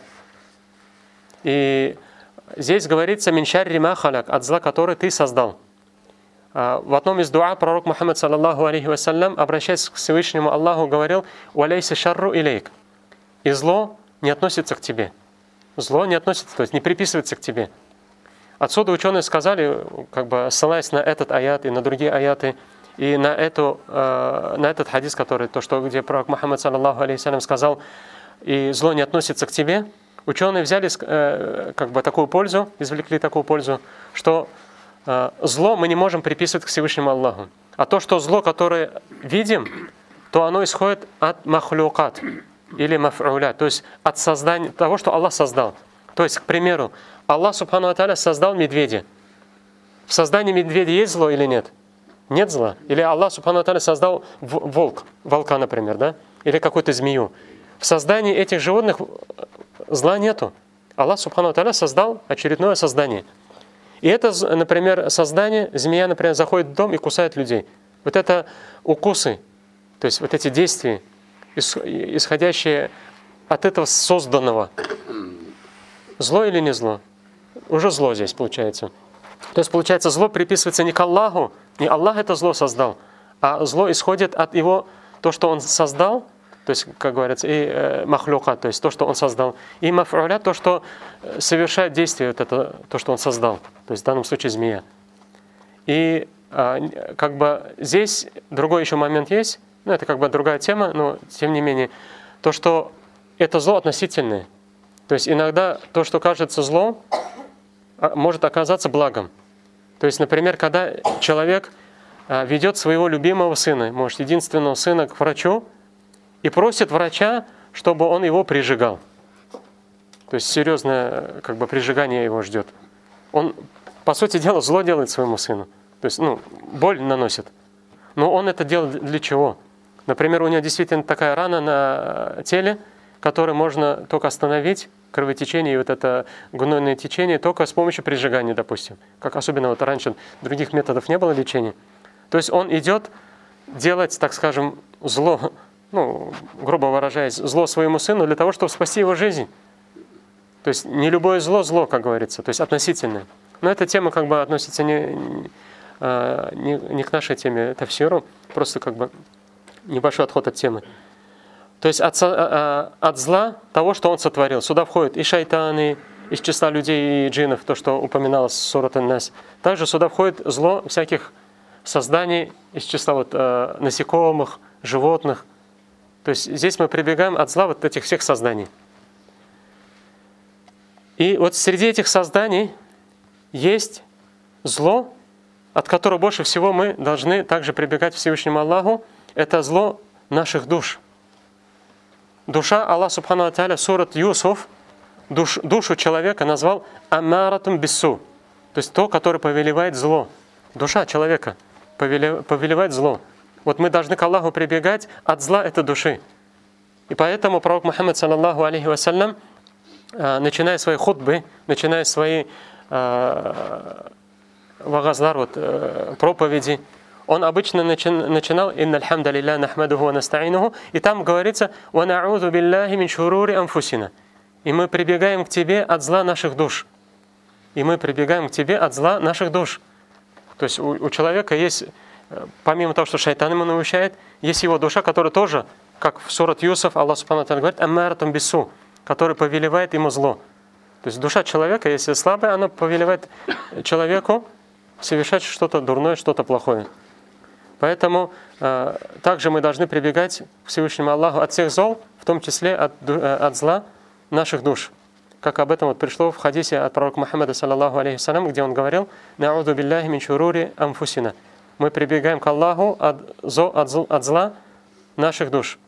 И здесь говорится «мин шарри ма халяк», от зла, который ты создал. В одном из дуа пророк Мухаммад, саллаллаху алейхи вассалям, обращаясь к Всевышнему Аллаху, говорил «валяйся шарру илейк». И зло не относится к тебе. Зло не относится, то есть не приписывается к тебе. Отсюда ученые сказали, как бы ссылаясь на этот аят и на другие аяты, и на этот хадис, где пророк Мухаммад, саллаллаху алейхи вассалям, сказал, и зло не относится к тебе, ученые взяли как бы такую пользу, извлекли такую пользу, что зло мы не можем приписывать к Всевышнему Аллаху. А то, что зло, которое видим, то оно исходит от махлюкат или маф'уля, то есть от создания того, что Аллах создал. То есть, к примеру, Аллах Субхану ва Тааля создал медведя. В создании медведя есть зло или нет? Нет зла. Или Аллах Субхану ва Тааля создал волка, например, да? Или какую-то змею. В создании этих животных зла нету. Аллах Субхану ва Тааля создал очередное создание. И это, например, создание, змея, например, заходит в дом и кусает людей. Вот это укусы, то есть вот эти действия, исходящие от этого созданного. Зло или не зло? Уже зло здесь получается. То есть получается, зло приписывается не к Аллаху, не Аллах это зло создал, а зло исходит от его, то, что Он создал, то есть, как говорится, и махлюка, то есть то, что Он создал, и маф'уля, то, что совершает действие, вот это, то, что Он создал, то есть в данном случае змея. И как бы здесь другой еще момент есть, ну это как бы другая тема, но тем не менее, то, что это зло относительное. То есть иногда то, что кажется злом, может оказаться благом. То есть, например, когда человек ведет своего любимого сына, может, единственного сына к врачу, и просит врача, чтобы он его прижигал. То есть серьезное как бы прижигание его ждет. Он, по сути дела, зло делает своему сыну. То есть, боль наносит. Но он это делает для чего? Например, у него действительно такая рана на теле, которую можно только остановить, кровотечение и вот это гнойное течение, только с помощью прижигания, допустим. Как особенно вот раньше других методов не было лечения. То есть он идет делать, так скажем, зло, грубо выражаясь, зло своему сыну для того, чтобы спасти его жизнь. То есть не любое зло, как говорится, то есть относительное. Но эта тема как бы относится не к нашей теме тафсиру, просто как бы небольшой отход от темы. То есть от зла того, что он сотворил. Сюда входят и шайтаны, из числа людей и джиннов, то, что упоминалось в сурат Ан-Нас. Также сюда входит зло всяких созданий из числа насекомых, животных. То есть здесь мы прибегаем от зла вот этих всех созданий. И вот среди этих созданий есть зло, от которого больше всего мы должны также прибегать к Всевышнему Аллаху. Это зло наших душ. Душа, Аллах Субхану ва Тааля, сурат Юсуф, душу человека назвал аммаратум биссу, то есть то, которое повелевает зло. Душа человека повелевает зло. Вот мы должны к Аллаху прибегать от зла этой души. И поэтому пророк Мухаммад, саллаллаху алейхи вассалям, начиная свои хутбы, начиная свои вагазлар, проповеди, он обычно начинал «Инна алхамда лилля нахмадуху ва наста'инуху», и там говорится «Ва на'удhu билляхи мин шурури анфусина». И мы прибегаем к тебе от зла наших душ. И мы прибегаем к тебе от зла наших душ. То есть у человека есть, помимо того, что шайтан ему научает, есть его душа, которая тоже, как в сурат Юсуф, Аллах Субхану ва Тааля говорит «Аммаратум биссу», который повелевает ему зло. То есть душа человека, если слабая, она повелевает человеку совершать что-то дурное, что-то плохое. Поэтому также мы должны прибегать к Всевышнему Аллаху от всех зол, в том числе от зла наших душ. Как об этом пришло в хадисе от пророка Мухаммада, саллаллаху алейхи вассалям, где он говорил «На'уду билляхи мин шурури анфусина». Мы прибегаем к Аллаху от зла наших душ.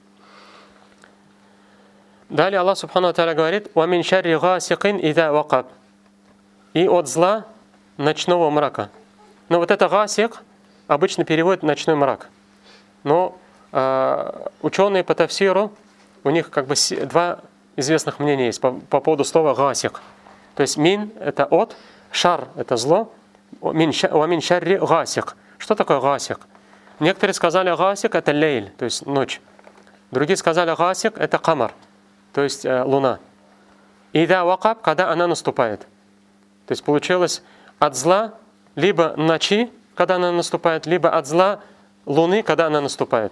Далее Аллах Субхану ва Тааля говорит «Ва мин шарри гасикин иза вакаб». И от зла ночного мрака. Но вот это гасик обычно переводит ночной мрак. Но ученые по тафсиру у них как бы два известных мнения есть по поводу слова гасик. То есть мин – это от, шар – это зло, мин шарри гасик. Что такое гасик? Некоторые сказали гасик – это лейль, то есть ночь. Другие сказали гасик – это камар, то есть луна. Ида вакаб, когда она наступает. То есть получилось от зла либо ночи, когда она наступает, либо от зла луны, когда она наступает.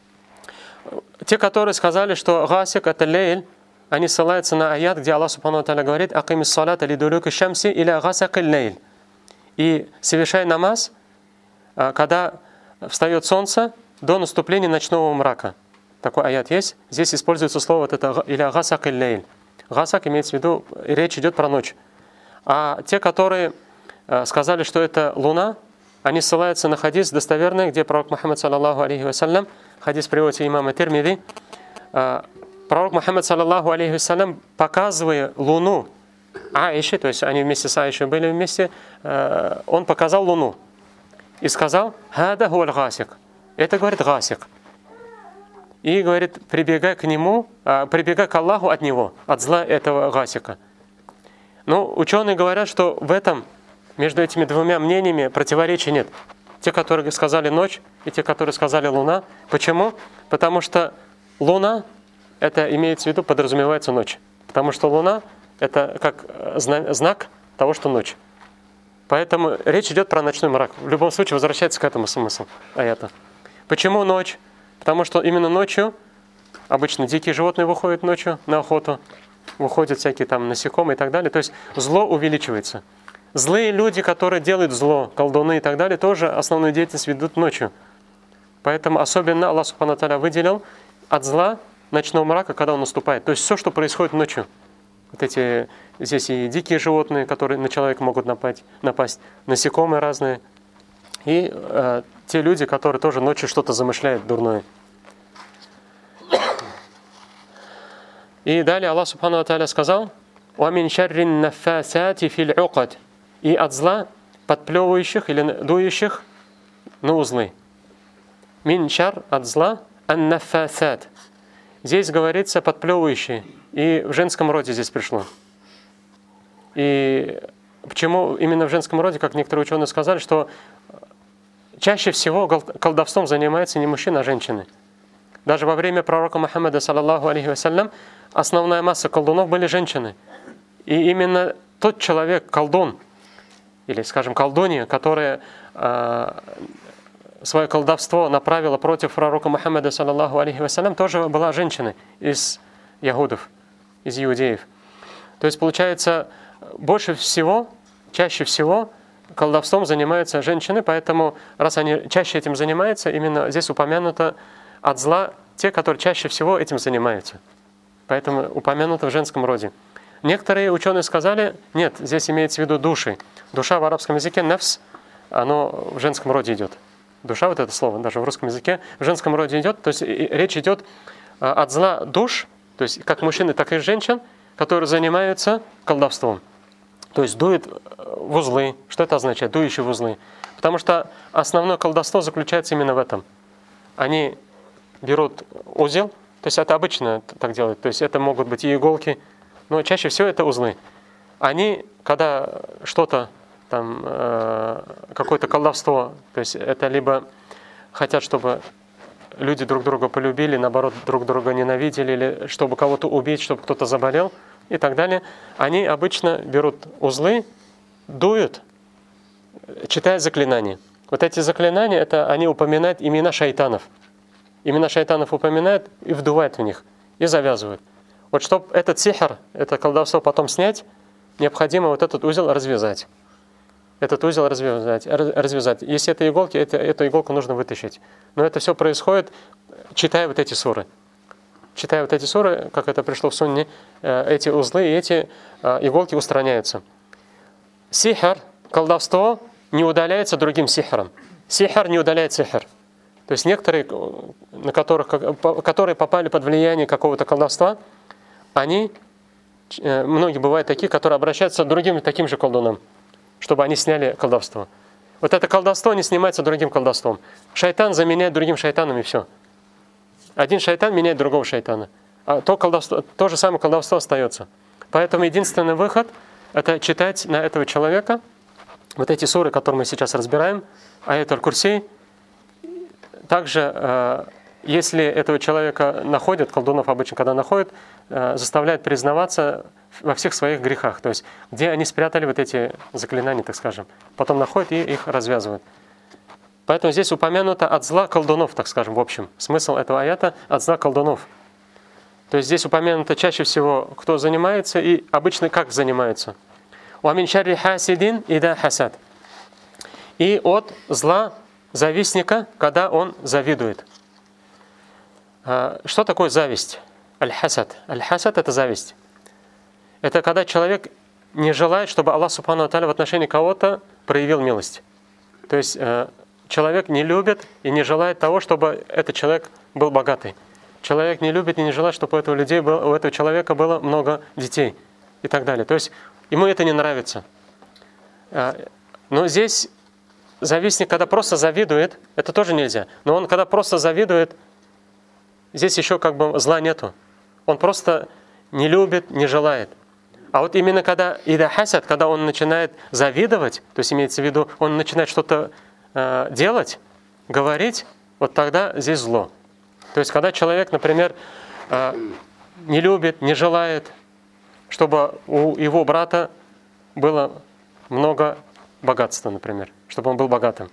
Те, которые сказали, что гасик это лейль, они ссылаются на аят, где Аллах Субхану ва Тааля говорит: «Акимис салата лидулуки шамси иля гасакил лейль». И совершай намаз, когда встает солнце, до наступления ночного мрака. Такой аят есть. Здесь используется слово вот это «иля гасакил лейль». Гасак имеется в виду, речь идет про ночь. А те, которые сказали, что это луна, они ссылаются на хадис достоверный, где пророк Мухаммад саллаллаху алейхи вассалям, хадис приводится имама Тирмизи, пророк Мухаммад саллаллаху алейхи вассалям, показывая луну Аише, то есть они вместе с Аишей были вместе, он показал луну и сказал: «Хада хуаль гасик». Это говорит гасик. И говорит: прибегай к нему, прибегай к Аллаху от него, от зла этого гасика. Но ученые говорят, что в этом, между этими двумя мнениями противоречия нет. Те, которые сказали ночь, и те, которые сказали луна. Почему? Потому что луна, это имеется в виду, подразумевается ночь. Потому что луна это как знак того, что ночь. Поэтому речь идет про ночной мрак. В любом случае возвращается к этому смысл аята. Почему ночь? Потому что именно ночью обычно дикие животные выходят ночью на охоту, выходят всякие там насекомые и так далее. То есть зло увеличивается. Злые люди, которые делают зло, колдуны и так далее, тоже основную деятельность ведут ночью. Поэтому особенно Аллах Субхану ва Тааля выделил от зла ночного мрака, когда он наступает. То есть все, что происходит ночью. Вот эти здесь и дикие животные, которые на человека могут напасть, насекомые разные. И те люди, которые тоже ночью что-то замышляют дурное. И далее Аллах Субхану ва Тааля сказал: «Уамин шаррин наффасати фил уқад». И от зла подплевывающих или дующих на узлы. Мин шар от зла ан-наффасат. Здесь говорится подплевывающие. И в женском роде здесь пришло. И почему именно в женском роде, как некоторые ученые сказали, что чаще всего колдовством занимаются не мужчины, а женщины. Даже во время пророка Мухаммада саллаллаху алейхи вассалям основная масса колдунов были женщины. И именно тот человек, колдун, или, скажем, колдунья, которая свое колдовство направила против пророка Мухаммада саллаллаху алейхи вассалям, тоже была женщиной из ягудов, из иудеев. То есть, получается, больше всего, чаще всего колдовством занимаются женщины, поэтому, раз они чаще этим занимаются, именно здесь упомянуто от зла те, которые чаще всего этим занимаются. Поэтому упомянуто в женском роде. Некоторые ученые сказали: нет, здесь имеется в виду души. Душа в арабском языке, нафс, оно в женском роде идет. Душа, вот это слово, даже в русском языке, в женском роде идет. То есть речь идет от зла душ, то есть как мужчин, так и женщин, которые занимаются колдовством. То есть дуют в узлы. Что это означает? Дующие в узлы. Потому что основное колдовство заключается именно в этом. Они берут узел, то есть это обычно так делают, то есть это могут быть и иголки, но чаще всего это узлы. Они, когда что-то там, какое-то колдовство, то есть это либо хотят, чтобы люди друг друга полюбили, наоборот, друг друга ненавидели, или чтобы кого-то убить, чтобы кто-то заболел и так далее, они обычно берут узлы, дуют, читая заклинания. Вот эти заклинания, это они упоминают имена шайтанов. Имена шайтанов упоминают и вдувают в них, и завязывают. Вот чтобы этот сихр, это колдовство потом снять, необходимо вот этот узел развязать. Этот узел развязать. Если это иголки, эту иголку нужно вытащить. Но это все происходит, читая вот эти суры. Читая вот эти суры, как это пришло в сунне, эти узлы и эти иголки устраняются. Сихр, колдовство, не удаляется другим сихром. Сихр не удаляет сихр. То есть некоторые, которые попали под влияние какого-то колдовства, они, многие бывают такие, которые обращаются к другим таким же колдунам, чтобы они сняли колдовство. Вот это колдовство не снимается другим колдовством. Шайтан заменяет другим шайтаном, и все. Один шайтан меняет другого шайтана. то же самое колдовство остается. Поэтому единственный выход – это читать на этого человека вот эти суры, которые мы сейчас разбираем, аят аль-Курси. Также, если этого человека находят, колдунов обычно, когда находят, заставляют признаваться во всех своих грехах. То есть, где они спрятали вот эти заклинания, так скажем. Потом находят и их развязывают. Поэтому здесь упомянуто от зла колдунов, так скажем, в общем. Смысл этого аята – от зла колдунов. То есть здесь упомянуто чаще всего, кто занимается и обычно как занимается. «Уамин шарри хасидин ида хасад». И от зла завистника, когда он завидует. Что такое зависть? Аль-хасад. Аль-хасад – это зависть. Это когда человек не желает, чтобы Аллах Субхану ва Тааля в отношении кого-то проявил милость. То есть человек не любит и не желает того, чтобы этот человек был богатый. Человек не любит и не желает, чтобы у этого человека было много детей и так далее. То есть ему это не нравится. Но здесь завистник, когда просто завидует, это тоже нельзя. Но он, когда просто завидует, здесь еще как бы зла нету. Он просто не любит, не желает. А вот именно когда ида хасад, когда он начинает завидовать, то есть имеется в виду, он начинает что-то делать, говорить, вот тогда здесь зло. То есть когда человек, например, не любит, не желает, чтобы у его брата было много богатства, например, чтобы он был богатым.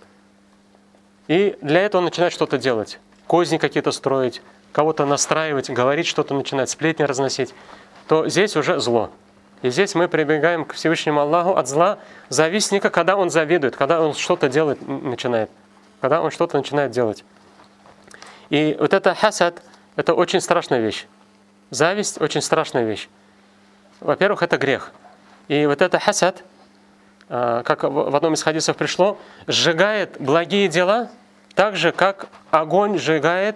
И для этого он начинает что-то делать, козни какие-то строить, кого-то настраивать, говорить что-то начинать, сплетни разносить, то здесь уже зло. И здесь мы прибегаем к Всевышнему Аллаху от зла завистника, когда он завидует, когда он что-то делать начинает, когда он что-то начинает делать. И вот это хасад, это очень страшная вещь. Зависть очень страшная вещь. Во-первых, это грех. И вот это хасад, как в одном из хадисов пришло, сжигает благие дела так же, как огонь сжигает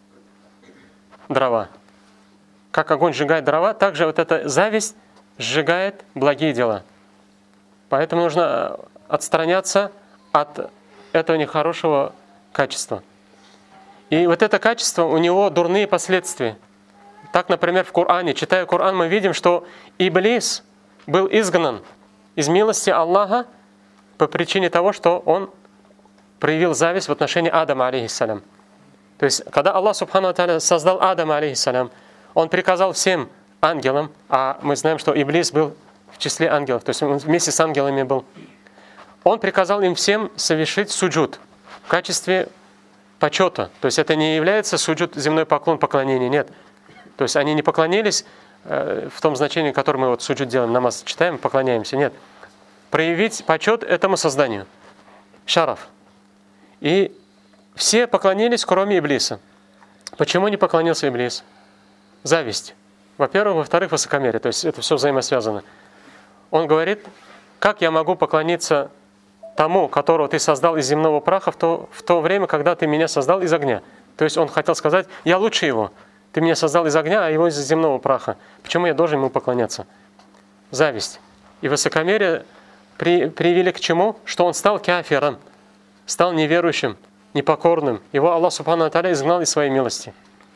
дрова. Как огонь сжигает дрова, так же вот эта зависть сжигает благие дела. Поэтому нужно отстраняться от этого нехорошего качества. И вот это качество, у него дурные последствия. Так, например, в Коране, читая Коран, мы видим, что Иблис был изгнан из милости Аллаха по причине того, что он проявил зависть в отношении Адама, алейхиссалям. То есть, когда Аллах Субхану ва Тааля создал Адама, алейхиссалям, он приказал всем ангелам, а мы знаем, что Иблис был в числе ангелов, то есть он вместе с ангелами был. Он приказал им всем совершить суджуд в качестве почета. То есть это не является суджуд, земной поклон, поклонение, нет. То есть они не поклонились в том значении, которое мы вот суджуд делаем, намаз читаем, поклоняемся, нет. Проявить почет этому созданию. Шараф. И все поклонились, кроме Иблиса. Почему не поклонился Иблис? Зависть. Во-первых, во-вторых, высокомерие. То есть это все взаимосвязано. Он говорит, как я могу поклониться тому, которого ты создал из земного праха в то время, когда ты меня создал из огня. То есть он хотел сказать, я лучше его. Ты меня создал из огня, а его из земного праха. Почему я должен ему поклоняться? Зависть. И высокомерие привели к чему? Что он стал кафиром, стал неверующим, непокорным. Его Аллах Субхану ва Тааля изгнал из своей милости.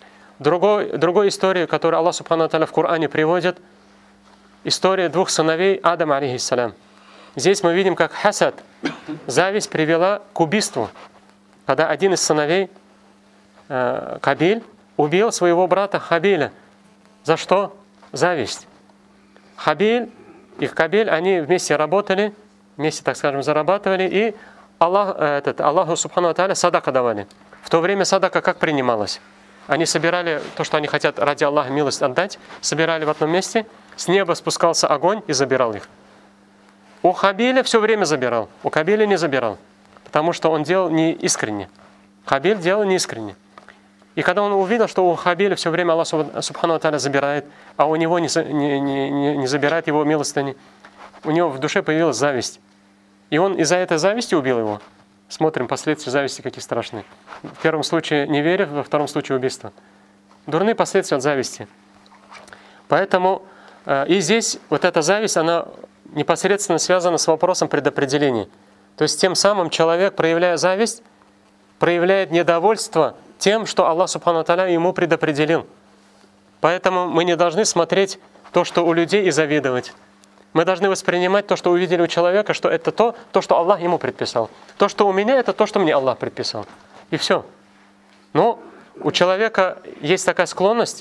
Другой история, которую Аллах Субхану ва Тааля в Коране приводит, история двух сыновей Адама, алейхиссалям. Здесь мы видим, как хасад, зависть привела к убийству. Когда один из сыновей, Кабиль, убил своего брата Хабиля. За что? Зависть. Хабиль и Кабиль, они вместе работали, вместе, так скажем, зарабатывали, и Аллаху Субхану ва Тааля садака давали. В то время садака как принималась? Они собирали то, что они хотят ради Аллаха милость отдать, собирали в одном месте, с неба спускался огонь и забирал их. У Хабиля все время забирал, у Кабиля не забирал, потому что он делал не искренне. Хабиль делал не искренне. И когда он увидел, что у Хабиля все время Аллах Субхану ва Тааля забирает, а у него не забирает его милостыни, у него в душе появилась зависть. И он из-за этой зависти убил его. Смотрим, последствия зависти какие страшные. В первом случае неверие, во втором случае убийство. Дурные последствия от зависти. Поэтому и здесь вот эта зависть, она непосредственно связана с вопросом предопределения. То есть тем самым человек, проявляя зависть, проявляет недовольство тем, что Аллах Субхану ва Тааля ему предопределил. Поэтому мы не должны смотреть то, что у людей, и завидовать. Мы должны воспринимать то, что увидели у человека, что это то, что Аллах ему предписал. То, что у меня, это то, что мне Аллах предписал. И все. Но у человека есть такая склонность,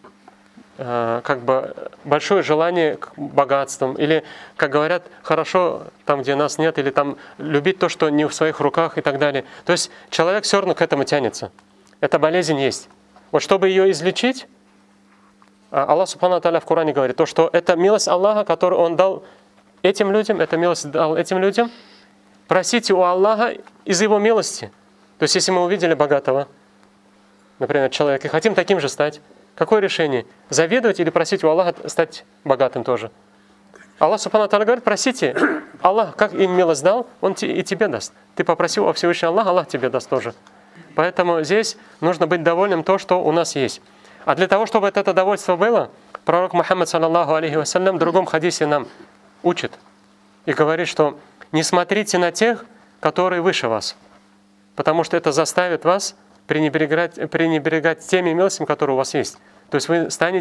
как бы большое желание к богатствам, или, как говорят, хорошо там, где нас нет, или там любить то, что не в своих руках и так далее. То есть человек все равно к этому тянется. Эта болезнь есть. Вот чтобы ее излечить, Аллах Субхану ва Тааля в Коране говорит, то, что это милость Аллаха, которую Он дал этим людям, это милость дал этим людям. Просите у Аллаха из Его милости. То есть если мы увидели богатого, например, человека, и хотим таким же стать, какое решение? Завидовать или просить у Аллаха стать богатым тоже? Аллах Субхану ва Тааля говорит, просите, Аллах, как им милость дал, Он и тебе даст. Ты попросил у Всевышнего Аллаха, Аллах тебе даст тоже. Поэтому здесь нужно быть довольным то, что у нас есть. А для того, чтобы это довольство было, пророк Мухаммад, саллаллаху алейхи вассалям, в другом хадисе нам учит и говорит, что не смотрите на тех, которые выше вас, потому что это заставит вас пренебрегать теми милостями, которые у вас есть. То есть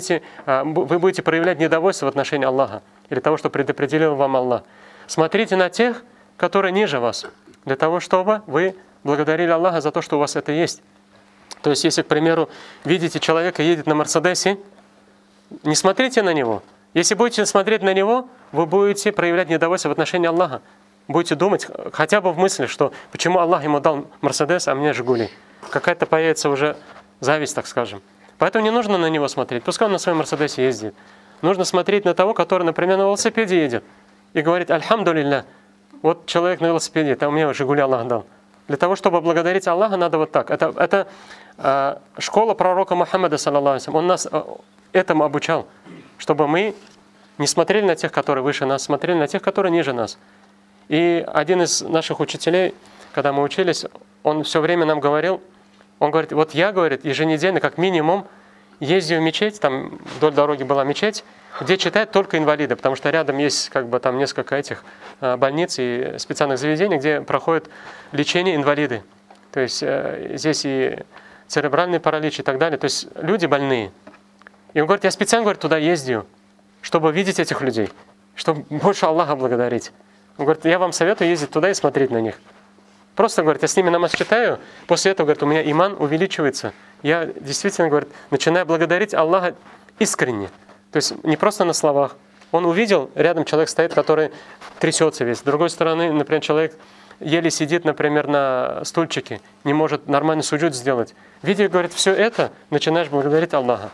вы будете проявлять недовольство в отношении Аллаха или того, что предопределил вам Аллах. Смотрите на тех, которые ниже вас, для того, чтобы вы благодарили Аллаха за то, что у вас это есть. То есть, если, к примеру, видите человека едет на Мерседесе, не смотрите на него. Если будете смотреть на него, вы будете проявлять недовольство в отношении Аллаха. Будете думать хотя бы в мысли, что почему Аллах ему дал Мерседес, а мне Жигули. Какая-то появится уже зависть, так скажем. Поэтому не нужно на него смотреть. Пускай он на своем Мерседесе ездит. Нужно смотреть на того, который, например, на велосипеде едет. И говорит: «Альхамдулилля, вот человек на велосипеде, это у меня Жигули Аллах дал». Для того, чтобы благодарить Аллаха, надо вот так. Это школа пророка Мухаммада, саллаллаху алейхи ва саллям. Он нас этому обучал, чтобы мы не смотрели на тех, которые выше нас, смотрели на тех, которые ниже нас. И один из наших учителей, когда мы учились, он все время нам говорил, он говорит: вот я, говорит, еженедельно, как минимум, ездил в мечеть, там вдоль дороги была мечеть, где читают только инвалиды, потому что рядом есть как бы там несколько этих больниц и специальных заведений, где проходит лечение инвалиды. То есть здесь и церебральный паралич и так далее. То есть люди больные. И он говорит: я специально, говорит, туда ездил, чтобы видеть этих людей, чтобы больше Аллаха благодарить. Он говорит: я вам советую ездить туда и смотреть на них. Просто, говорит, я с ними намаз читаю, после этого, говорит, у меня иман увеличивается. Я действительно, говорит, начинаю благодарить Аллаха искренне. То есть не просто на словах. Он увидел, рядом человек стоит, который трясется весь. С другой стороны, например, человек еле сидит, например, на стульчике, не может нормально суджуд сделать. Видя, говорит, все это, начинаешь благодарить Аллаха.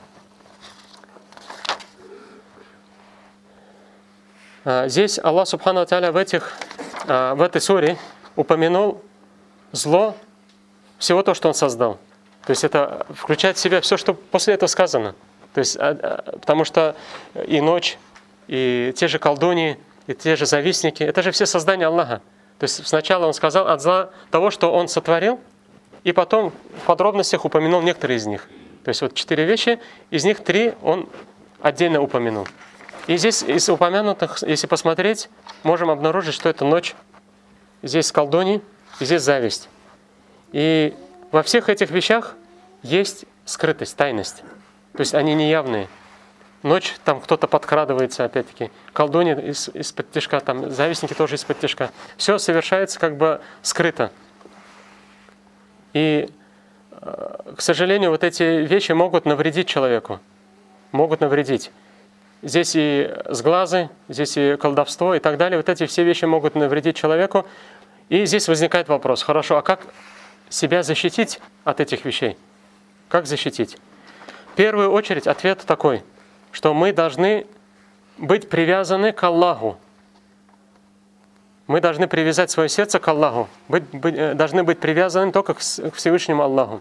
Здесь Аллах Субхану ва Тааля в этой суре упомянул зло всего то, что Он создал. То есть это включает в себя все, что после этого сказано. То есть, потому что и ночь, и те же колдуньи, и те же завистники, это же все создания Аллаха. То есть сначала Он сказал от зла того, что Он сотворил, и потом в подробностях упомянул некоторые из них. То есть вот 4 вещи, из них 3 Он отдельно упомянул. И здесь из упомянутых, если посмотреть, можем обнаружить, что это ночь, здесь колдуньи, и здесь зависть. И во всех этих вещах есть скрытость, тайность. То есть они неявные. Ночь, там кто-то подкрадывается, опять-таки. Колдунья из-под тишка, там завистники тоже из-под тишка. Все совершается как бы скрыто. И, к сожалению, вот эти вещи могут навредить человеку. Могут навредить. Здесь и сглазы, здесь и колдовство и так далее. Вот эти все вещи могут навредить человеку. И здесь возникает вопрос: хорошо, а как себя защитить от этих вещей? Как защитить? В первую очередь ответ такой, что мы должны быть привязаны к Аллаху. Мы должны привязать свое сердце к Аллаху. Должны быть привязаны только к Всевышнему Аллаху.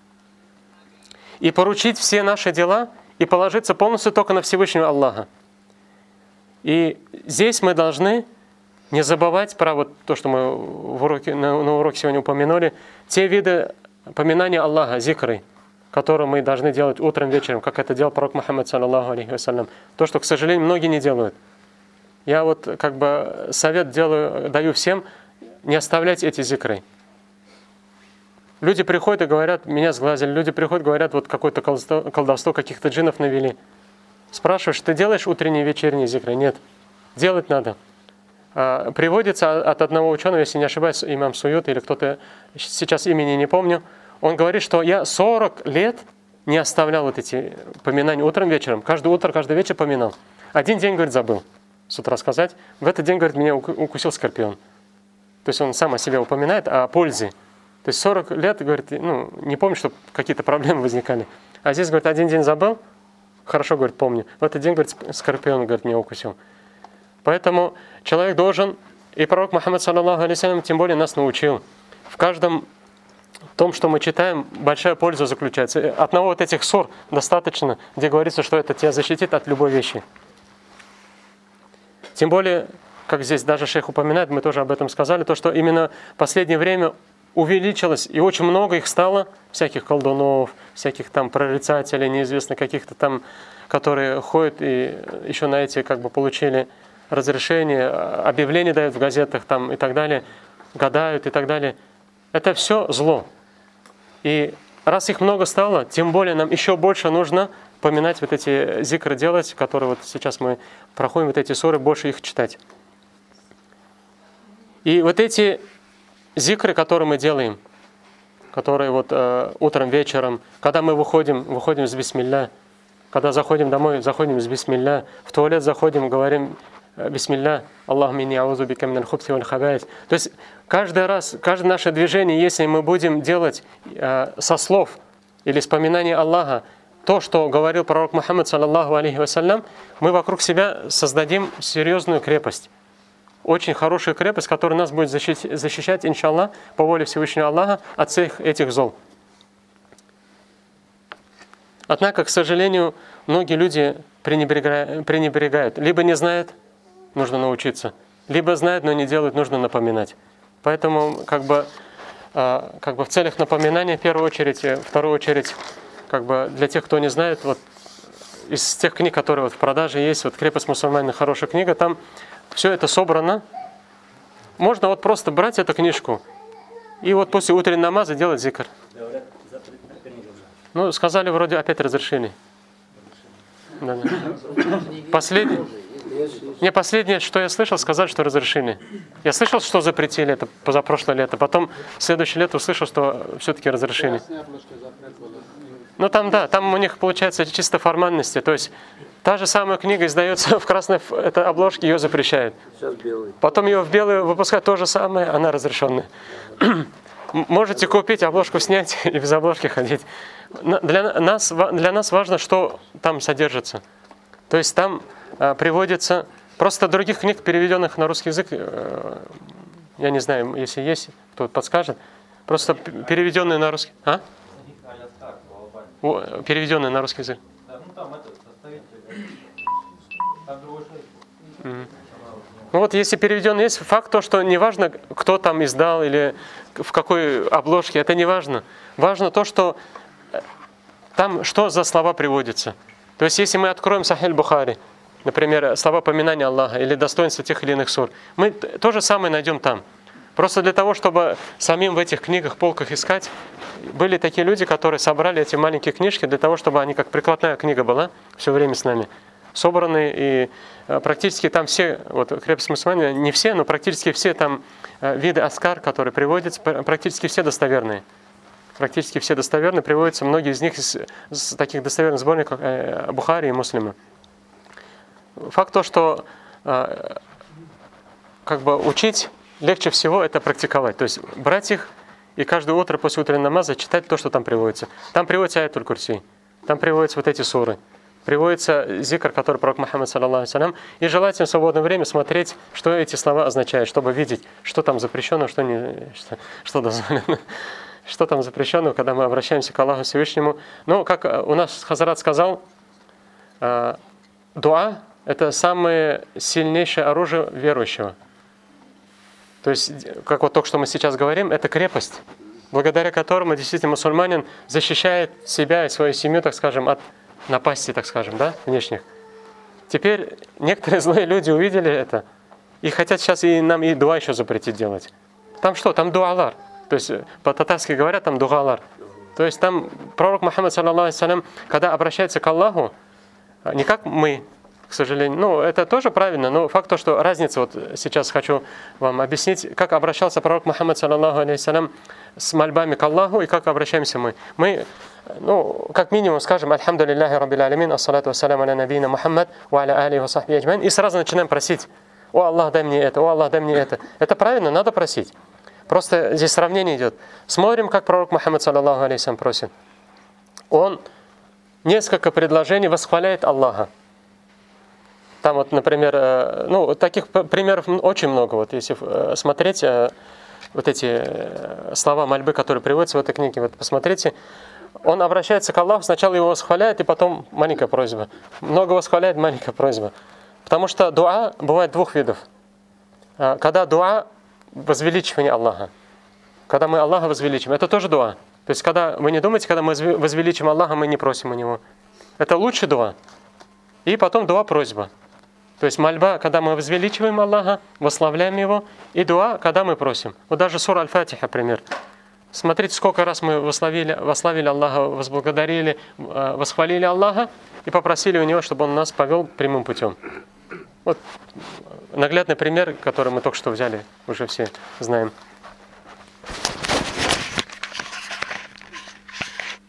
И поручить все наши дела и положиться полностью только на Всевышнего Аллаха. И здесь мы должны не забывать про вот то, что мы на уроке сегодня упомянули, те виды поминания Аллаха, зикры, которые мы должны делать утром, вечером, как это делал пророк Мухаммад, саллаллаху алейхи вассалям. То, что, к сожалению, многие не делают. Я вот как бы совет даю всем: не оставлять эти зикры. Люди приходят и говорят, меня сглазили. Люди приходят и говорят, вот какое-то колдовство, каких-то джиннов навели. Спрашиваешь, ты делаешь утренние и вечерние зикры? Нет. Делать надо. Приводится от одного ученого, если не ошибаюсь, имам Суют или кто-то, сейчас имени не помню, он говорит, что я 40 лет не оставлял вот эти поминания утром, вечером. Каждое утро, каждый вечер поминал. Один день, говорит, забыл с утра сказать. В этот день, говорит, меня укусил скорпион. То есть он сам о себе упоминает, о пользе. То есть 40 лет, говорит, не помню, что какие-то проблемы возникали. А здесь, говорит, один день забыл, хорошо, говорит, помню. В этот день, говорит, скорпион, говорит, меня укусил. Поэтому человек должен, и пророк Мухаммад, саллаллаху алейхи, тем более нас научил. В каждом том, что мы читаем, большая польза заключается. Одного вот этих сур достаточно, где говорится, что это тебя защитит от любой вещи. Тем более, как здесь даже шейх упоминает, мы тоже об этом сказали, то, что именно в последнее время увеличилось, и очень много их стало, всяких колдунов, всяких там прорицателей, неизвестно каких-то там, которые ходят и еще на эти как бы получили разрешение, объявления дают в газетах там и так далее, гадают и так далее. Это все зло. И раз их много стало, тем более нам еще больше нужно поминать вот эти зикры делать, которые вот сейчас мы проходим, вот эти суры, больше их читать. И вот эти зикры, которые мы делаем, которые вот утром, вечером, когда мы выходим с бисмилля, когда заходим домой, заходим с бисмилля, в туалет заходим, говорим бисмилля, Аллахумма инни аузу бика миналь хубси валь хабаис. То есть каждый раз, каждое наше движение, если мы будем делать со слов или с поминания Аллаха то, что говорил пророк Мухаммад, саллаллаху алейхи вассалям, мы вокруг себя создадим серьезную крепость. Очень хорошая крепость, которая нас будет защищать, иншаллах, по воле Всевышнего Аллаха, от всех этих зол. Однако, к сожалению, многие люди пренебрегают. Либо не знают, нужно научиться, либо знают, но не делают, нужно напоминать. Поэтому как бы в целях напоминания, в первую очередь, вторую очередь, как бы для тех, кто не знает, вот из тех книг, которые вот в продаже есть, вот «Крепость мусульманина», хорошая книга, там все это собрано. Можно вот просто брать эту книжку и вот после утреннего намаза делать зикр. Ну, сказали, вроде опять разрешили. Да. Последнее, что я слышал, сказали, что разрешили. Я слышал, что запретили это позапрошлое лето. Потом в следующее лето услышал, что все-таки разрешили. Ну там да, там у них получается чисто формальности. То есть та же самая книга издается в красной обложке, ее запрещают. Потом ее в белую выпускают, то же самое, она разрешенная. Можете купить, обложку снять и без обложки ходить. Для нас важно, что там содержится. То есть там приводится... Просто других книг, переведенных на русский язык, я не знаю, если есть, кто подскажет. Просто переведенные на русский... А? Переведенные на русский язык. Ну вот если переведенный есть, факт то, что не важно, кто там издал или в какой обложке, это не важно. Важно то, что там что за слова приводятся. То есть если мы откроем Сахих Бухари, например, слова поминания Аллаха или достоинства тех или иных сур, мы то же самое найдем там. Просто для того, чтобы самим в этих книгах, полках искать, были такие люди, которые собрали эти маленькие книжки для того, чтобы они как прикладная книга была все время с нами. Собраны, и практически там все, вот «Крепость мусульманина», не все, но практически все там виды аскар, которые приводятся, практически все достоверные. Практически все достоверные, приводятся многие из них из таких достоверных сборников Бухари и Муслима. Факт то, что как бы учить легче всего это практиковать. То есть брать их и каждое утро после утреннего намаза читать то, что там приводится. Там приводится аятуль курси, там приводятся вот эти суры. Приводится зикр, который пророк Мухаммад, саллаллаху алейхи, и желательно в свободное время смотреть, что эти слова означают, чтобы видеть, что там запрещено, что дозволено, что там запрещено, когда мы обращаемся к Аллаху Всевышнему. Но, как у нас Хазрат сказал, дуа – это самое сильнейшее оружие верующего. То есть, как вот только что мы сейчас говорим, это крепость, благодаря которому действительно мусульманин защищает себя и свою семью, так скажем, от напасти, так скажем, да, внешних. Теперь некоторые злые люди увидели это и хотят сейчас и нам и дуа еще запретить делать. Там что? Там дуалар. То есть по-татарски говорят там дугалар. То есть там пророк Мухаммад, саллаллаху алейхи вассалям, когда обращается к Аллаху, не как мы, к сожалению, ну это тоже правильно, но факт то, что разница, вот сейчас хочу вам объяснить, как обращался пророк Мухаммад, саллаллаху алейхи вассалям, с мольбами к Аллаху и как обращаемся мы. Мы, ну, как минимум скажем «Альхамду лилляхи раббил алямин, ассалату вассаляму аля набийна Мухаммад, ва аля алихи ва сахби аджмаин», и сразу начинаем просить: «О Аллах, дай мне это, о Аллах, дай мне это». Это правильно, надо просить. Просто здесь сравнение идет. Смотрим, как пророк Мухаммад, саллаллаху алейхи вассалям, просит. Он несколько предложений восхваляет Аллаха. Там вот, например, ну, таких примеров очень много. Вот если смотреть вот эти слова мольбы, которые приводятся в этой книге, вот посмотрите. Он обращается к Аллаху, сначала его восхваляет, и потом маленькая просьба. Много восхваляет, маленькая просьба. Потому что дуа бывает двух видов. Когда дуа возвеличивание Аллаха. Когда мы Аллаха возвеличим, это тоже дуа. То есть, когда вы не думаете, когда мы возвеличим Аллаха, мы не просим у Него. Это лучший дуа. И потом дуа просьба. То есть мольба, когда мы возвеличиваем Аллаха, восславляем Его, и дуа, когда мы просим. Вот даже сура Аль-Фатиха, пример. Смотрите, сколько раз мы восславили Аллаха, возблагодарили, восхвалили Аллаха и попросили у Него, чтобы Он нас повел прямым путем. Вот наглядный пример, который мы только что взяли, уже все знаем.